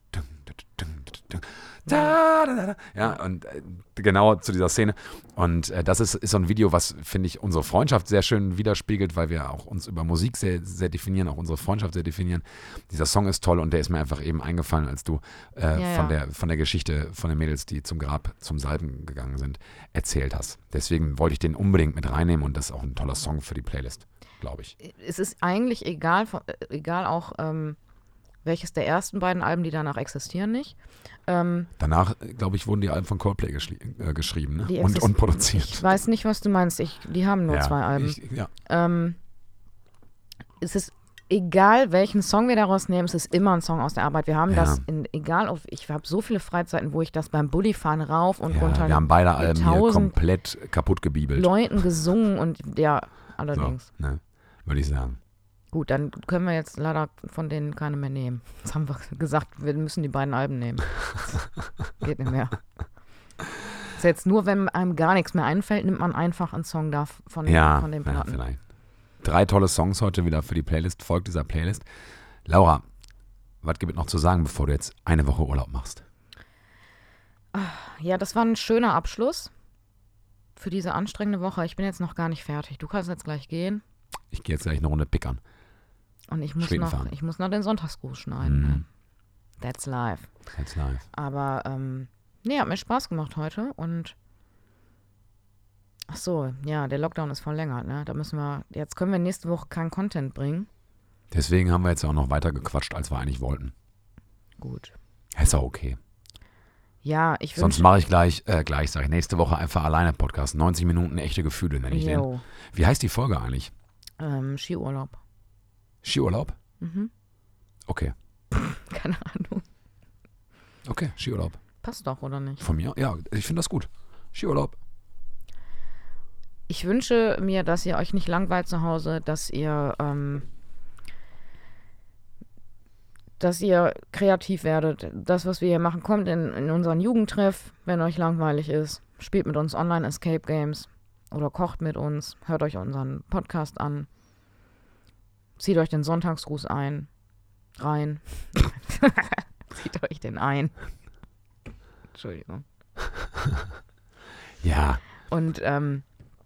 da, da, da, ja, und äh, genau zu dieser Szene. Und äh, das ist, ist so ein Video, was, finde ich, unsere Freundschaft sehr schön widerspiegelt, weil wir auch uns über Musik sehr, sehr definieren, auch unsere Freundschaft sehr definieren. Dieser Song ist toll und der ist mir einfach eben eingefallen, als du äh, Ja, von, ja. der, von der Geschichte von den Mädels, die zum Grab, zum Salben gegangen sind, erzählt hast. Deswegen wollte ich den unbedingt mit reinnehmen und das ist auch ein toller Song für die Playlist, glaube ich. Es ist eigentlich egal, von- äh, egal auch, ähm, welches der ersten beiden Alben, die danach existieren, nicht. Ähm, Danach, glaube ich, wurden die Alben von Coldplay geschri äh, geschrieben ne? Die und, exist- und produziert. Ich weiß nicht, was du meinst. Ich, die haben nur ja, zwei Alben. Ich, ja. Ähm, es ist egal, welchen Song wir daraus nehmen, es ist immer ein Song aus der Arbeit. Wir haben Ja. das, in, egal, auf, ich habe so viele Freizeiten, wo ich das beim Bullifahren rauf und Ja, runter wir haben beide mit Alben hier tausend komplett kaputt gebiebelt. Leuten gesungen und ja, allerdings. So, ne? Würde ich sagen. Gut, dann können wir jetzt leider von denen keine mehr nehmen. Jetzt haben wir gesagt, wir müssen die beiden Alben nehmen. Geht nicht mehr. Ist jetzt nur, wenn einem gar nichts mehr einfällt, nimmt man einfach einen Song da von, Ja, von den ja, Platten. vielleicht. Drei tolle Songs heute wieder für die Playlist. Folgt dieser Playlist. Laura, was gibt es noch zu sagen, bevor du jetzt eine Woche Urlaub machst? Ja, das war ein schöner Abschluss für diese anstrengende Woche. Ich bin jetzt noch gar nicht fertig. Du kannst jetzt gleich gehen. Ich gehe jetzt gleich eine Runde pickern. Und ich muss, Schlitten noch, fahren. ich muss noch den Sonntagsgruß schneiden. Mhm. Ne? That's life. That's live. Aber, ähm, nee, hat mir Spaß gemacht heute. Und, ach so, ja, der Lockdown ist verlängert, ne? Da müssen wir, jetzt können wir nächste Woche keinen Content bringen. Deswegen haben wir jetzt auch noch weiter gequatscht, als wir eigentlich wollten. Gut. Ist auch okay. Ja, ich Sonst wünsche... mache ich gleich, äh, gleich sage ich, nächste Woche einfach alleine Podcast. neunzig Minuten echte Gefühle nenne ich den. Jo, Wie heißt die Folge eigentlich? ähm, Skiurlaub. Skiurlaub? Mhm. Okay. Keine Ahnung. Okay, Skiurlaub. Passt doch, oder nicht? Von mir? Ja, ich finde das gut. Skiurlaub. Ich wünsche mir, dass ihr euch nicht langweilt zu Hause, dass ihr, ähm, dass ihr kreativ werdet. Das, was wir hier machen, kommt in, in unseren Jugendtreff, wenn euch langweilig ist. Spielt mit uns Online Escape Games oder kocht mit uns. Hört euch unseren Podcast an. Zieht euch den Sonntagsgruß ein. Rein. Zieht euch den ein. Entschuldigung. Ja. Und ähm,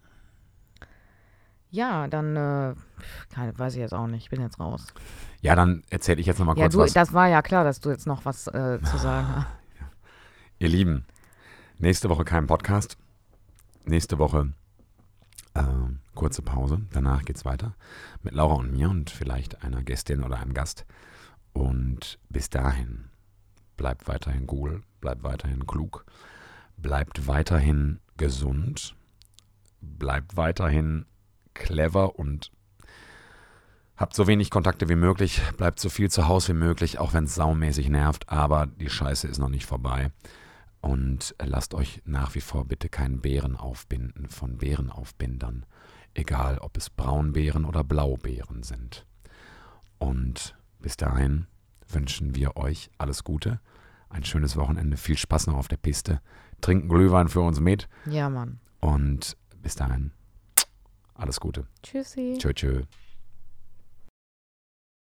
ja, dann, äh, keine, weiß ich jetzt auch nicht, ich bin jetzt raus. Ja, dann erzähle ich jetzt nochmal Ja, kurz du, was. das war ja klar, dass du jetzt noch was äh, zu sagen hast. Ihr Lieben, nächste Woche kein Podcast. Nächste Woche äh, kurze Pause. Danach geht's weiter mit Laura und mir und vielleicht einer Gästin oder einem Gast. Und bis dahin, bleibt weiterhin cool, bleibt weiterhin klug, bleibt weiterhin gesund, bleibt weiterhin clever und habt so wenig Kontakte wie möglich, bleibt so viel zu Hause wie möglich, auch wenn es saumäßig nervt, aber die Scheiße ist noch nicht vorbei. Und lasst euch nach wie vor bitte keinen Bären aufbinden von Bärenaufbindern, egal ob es Braunbären oder Blaubeeren sind. Und bis dahin wünschen wir euch alles Gute, ein schönes Wochenende, viel Spaß noch auf der Piste, trinken Glühwein für uns mit Ja, Mann. und bis dahin alles Gute. Tschüssi. Tschö, tschö.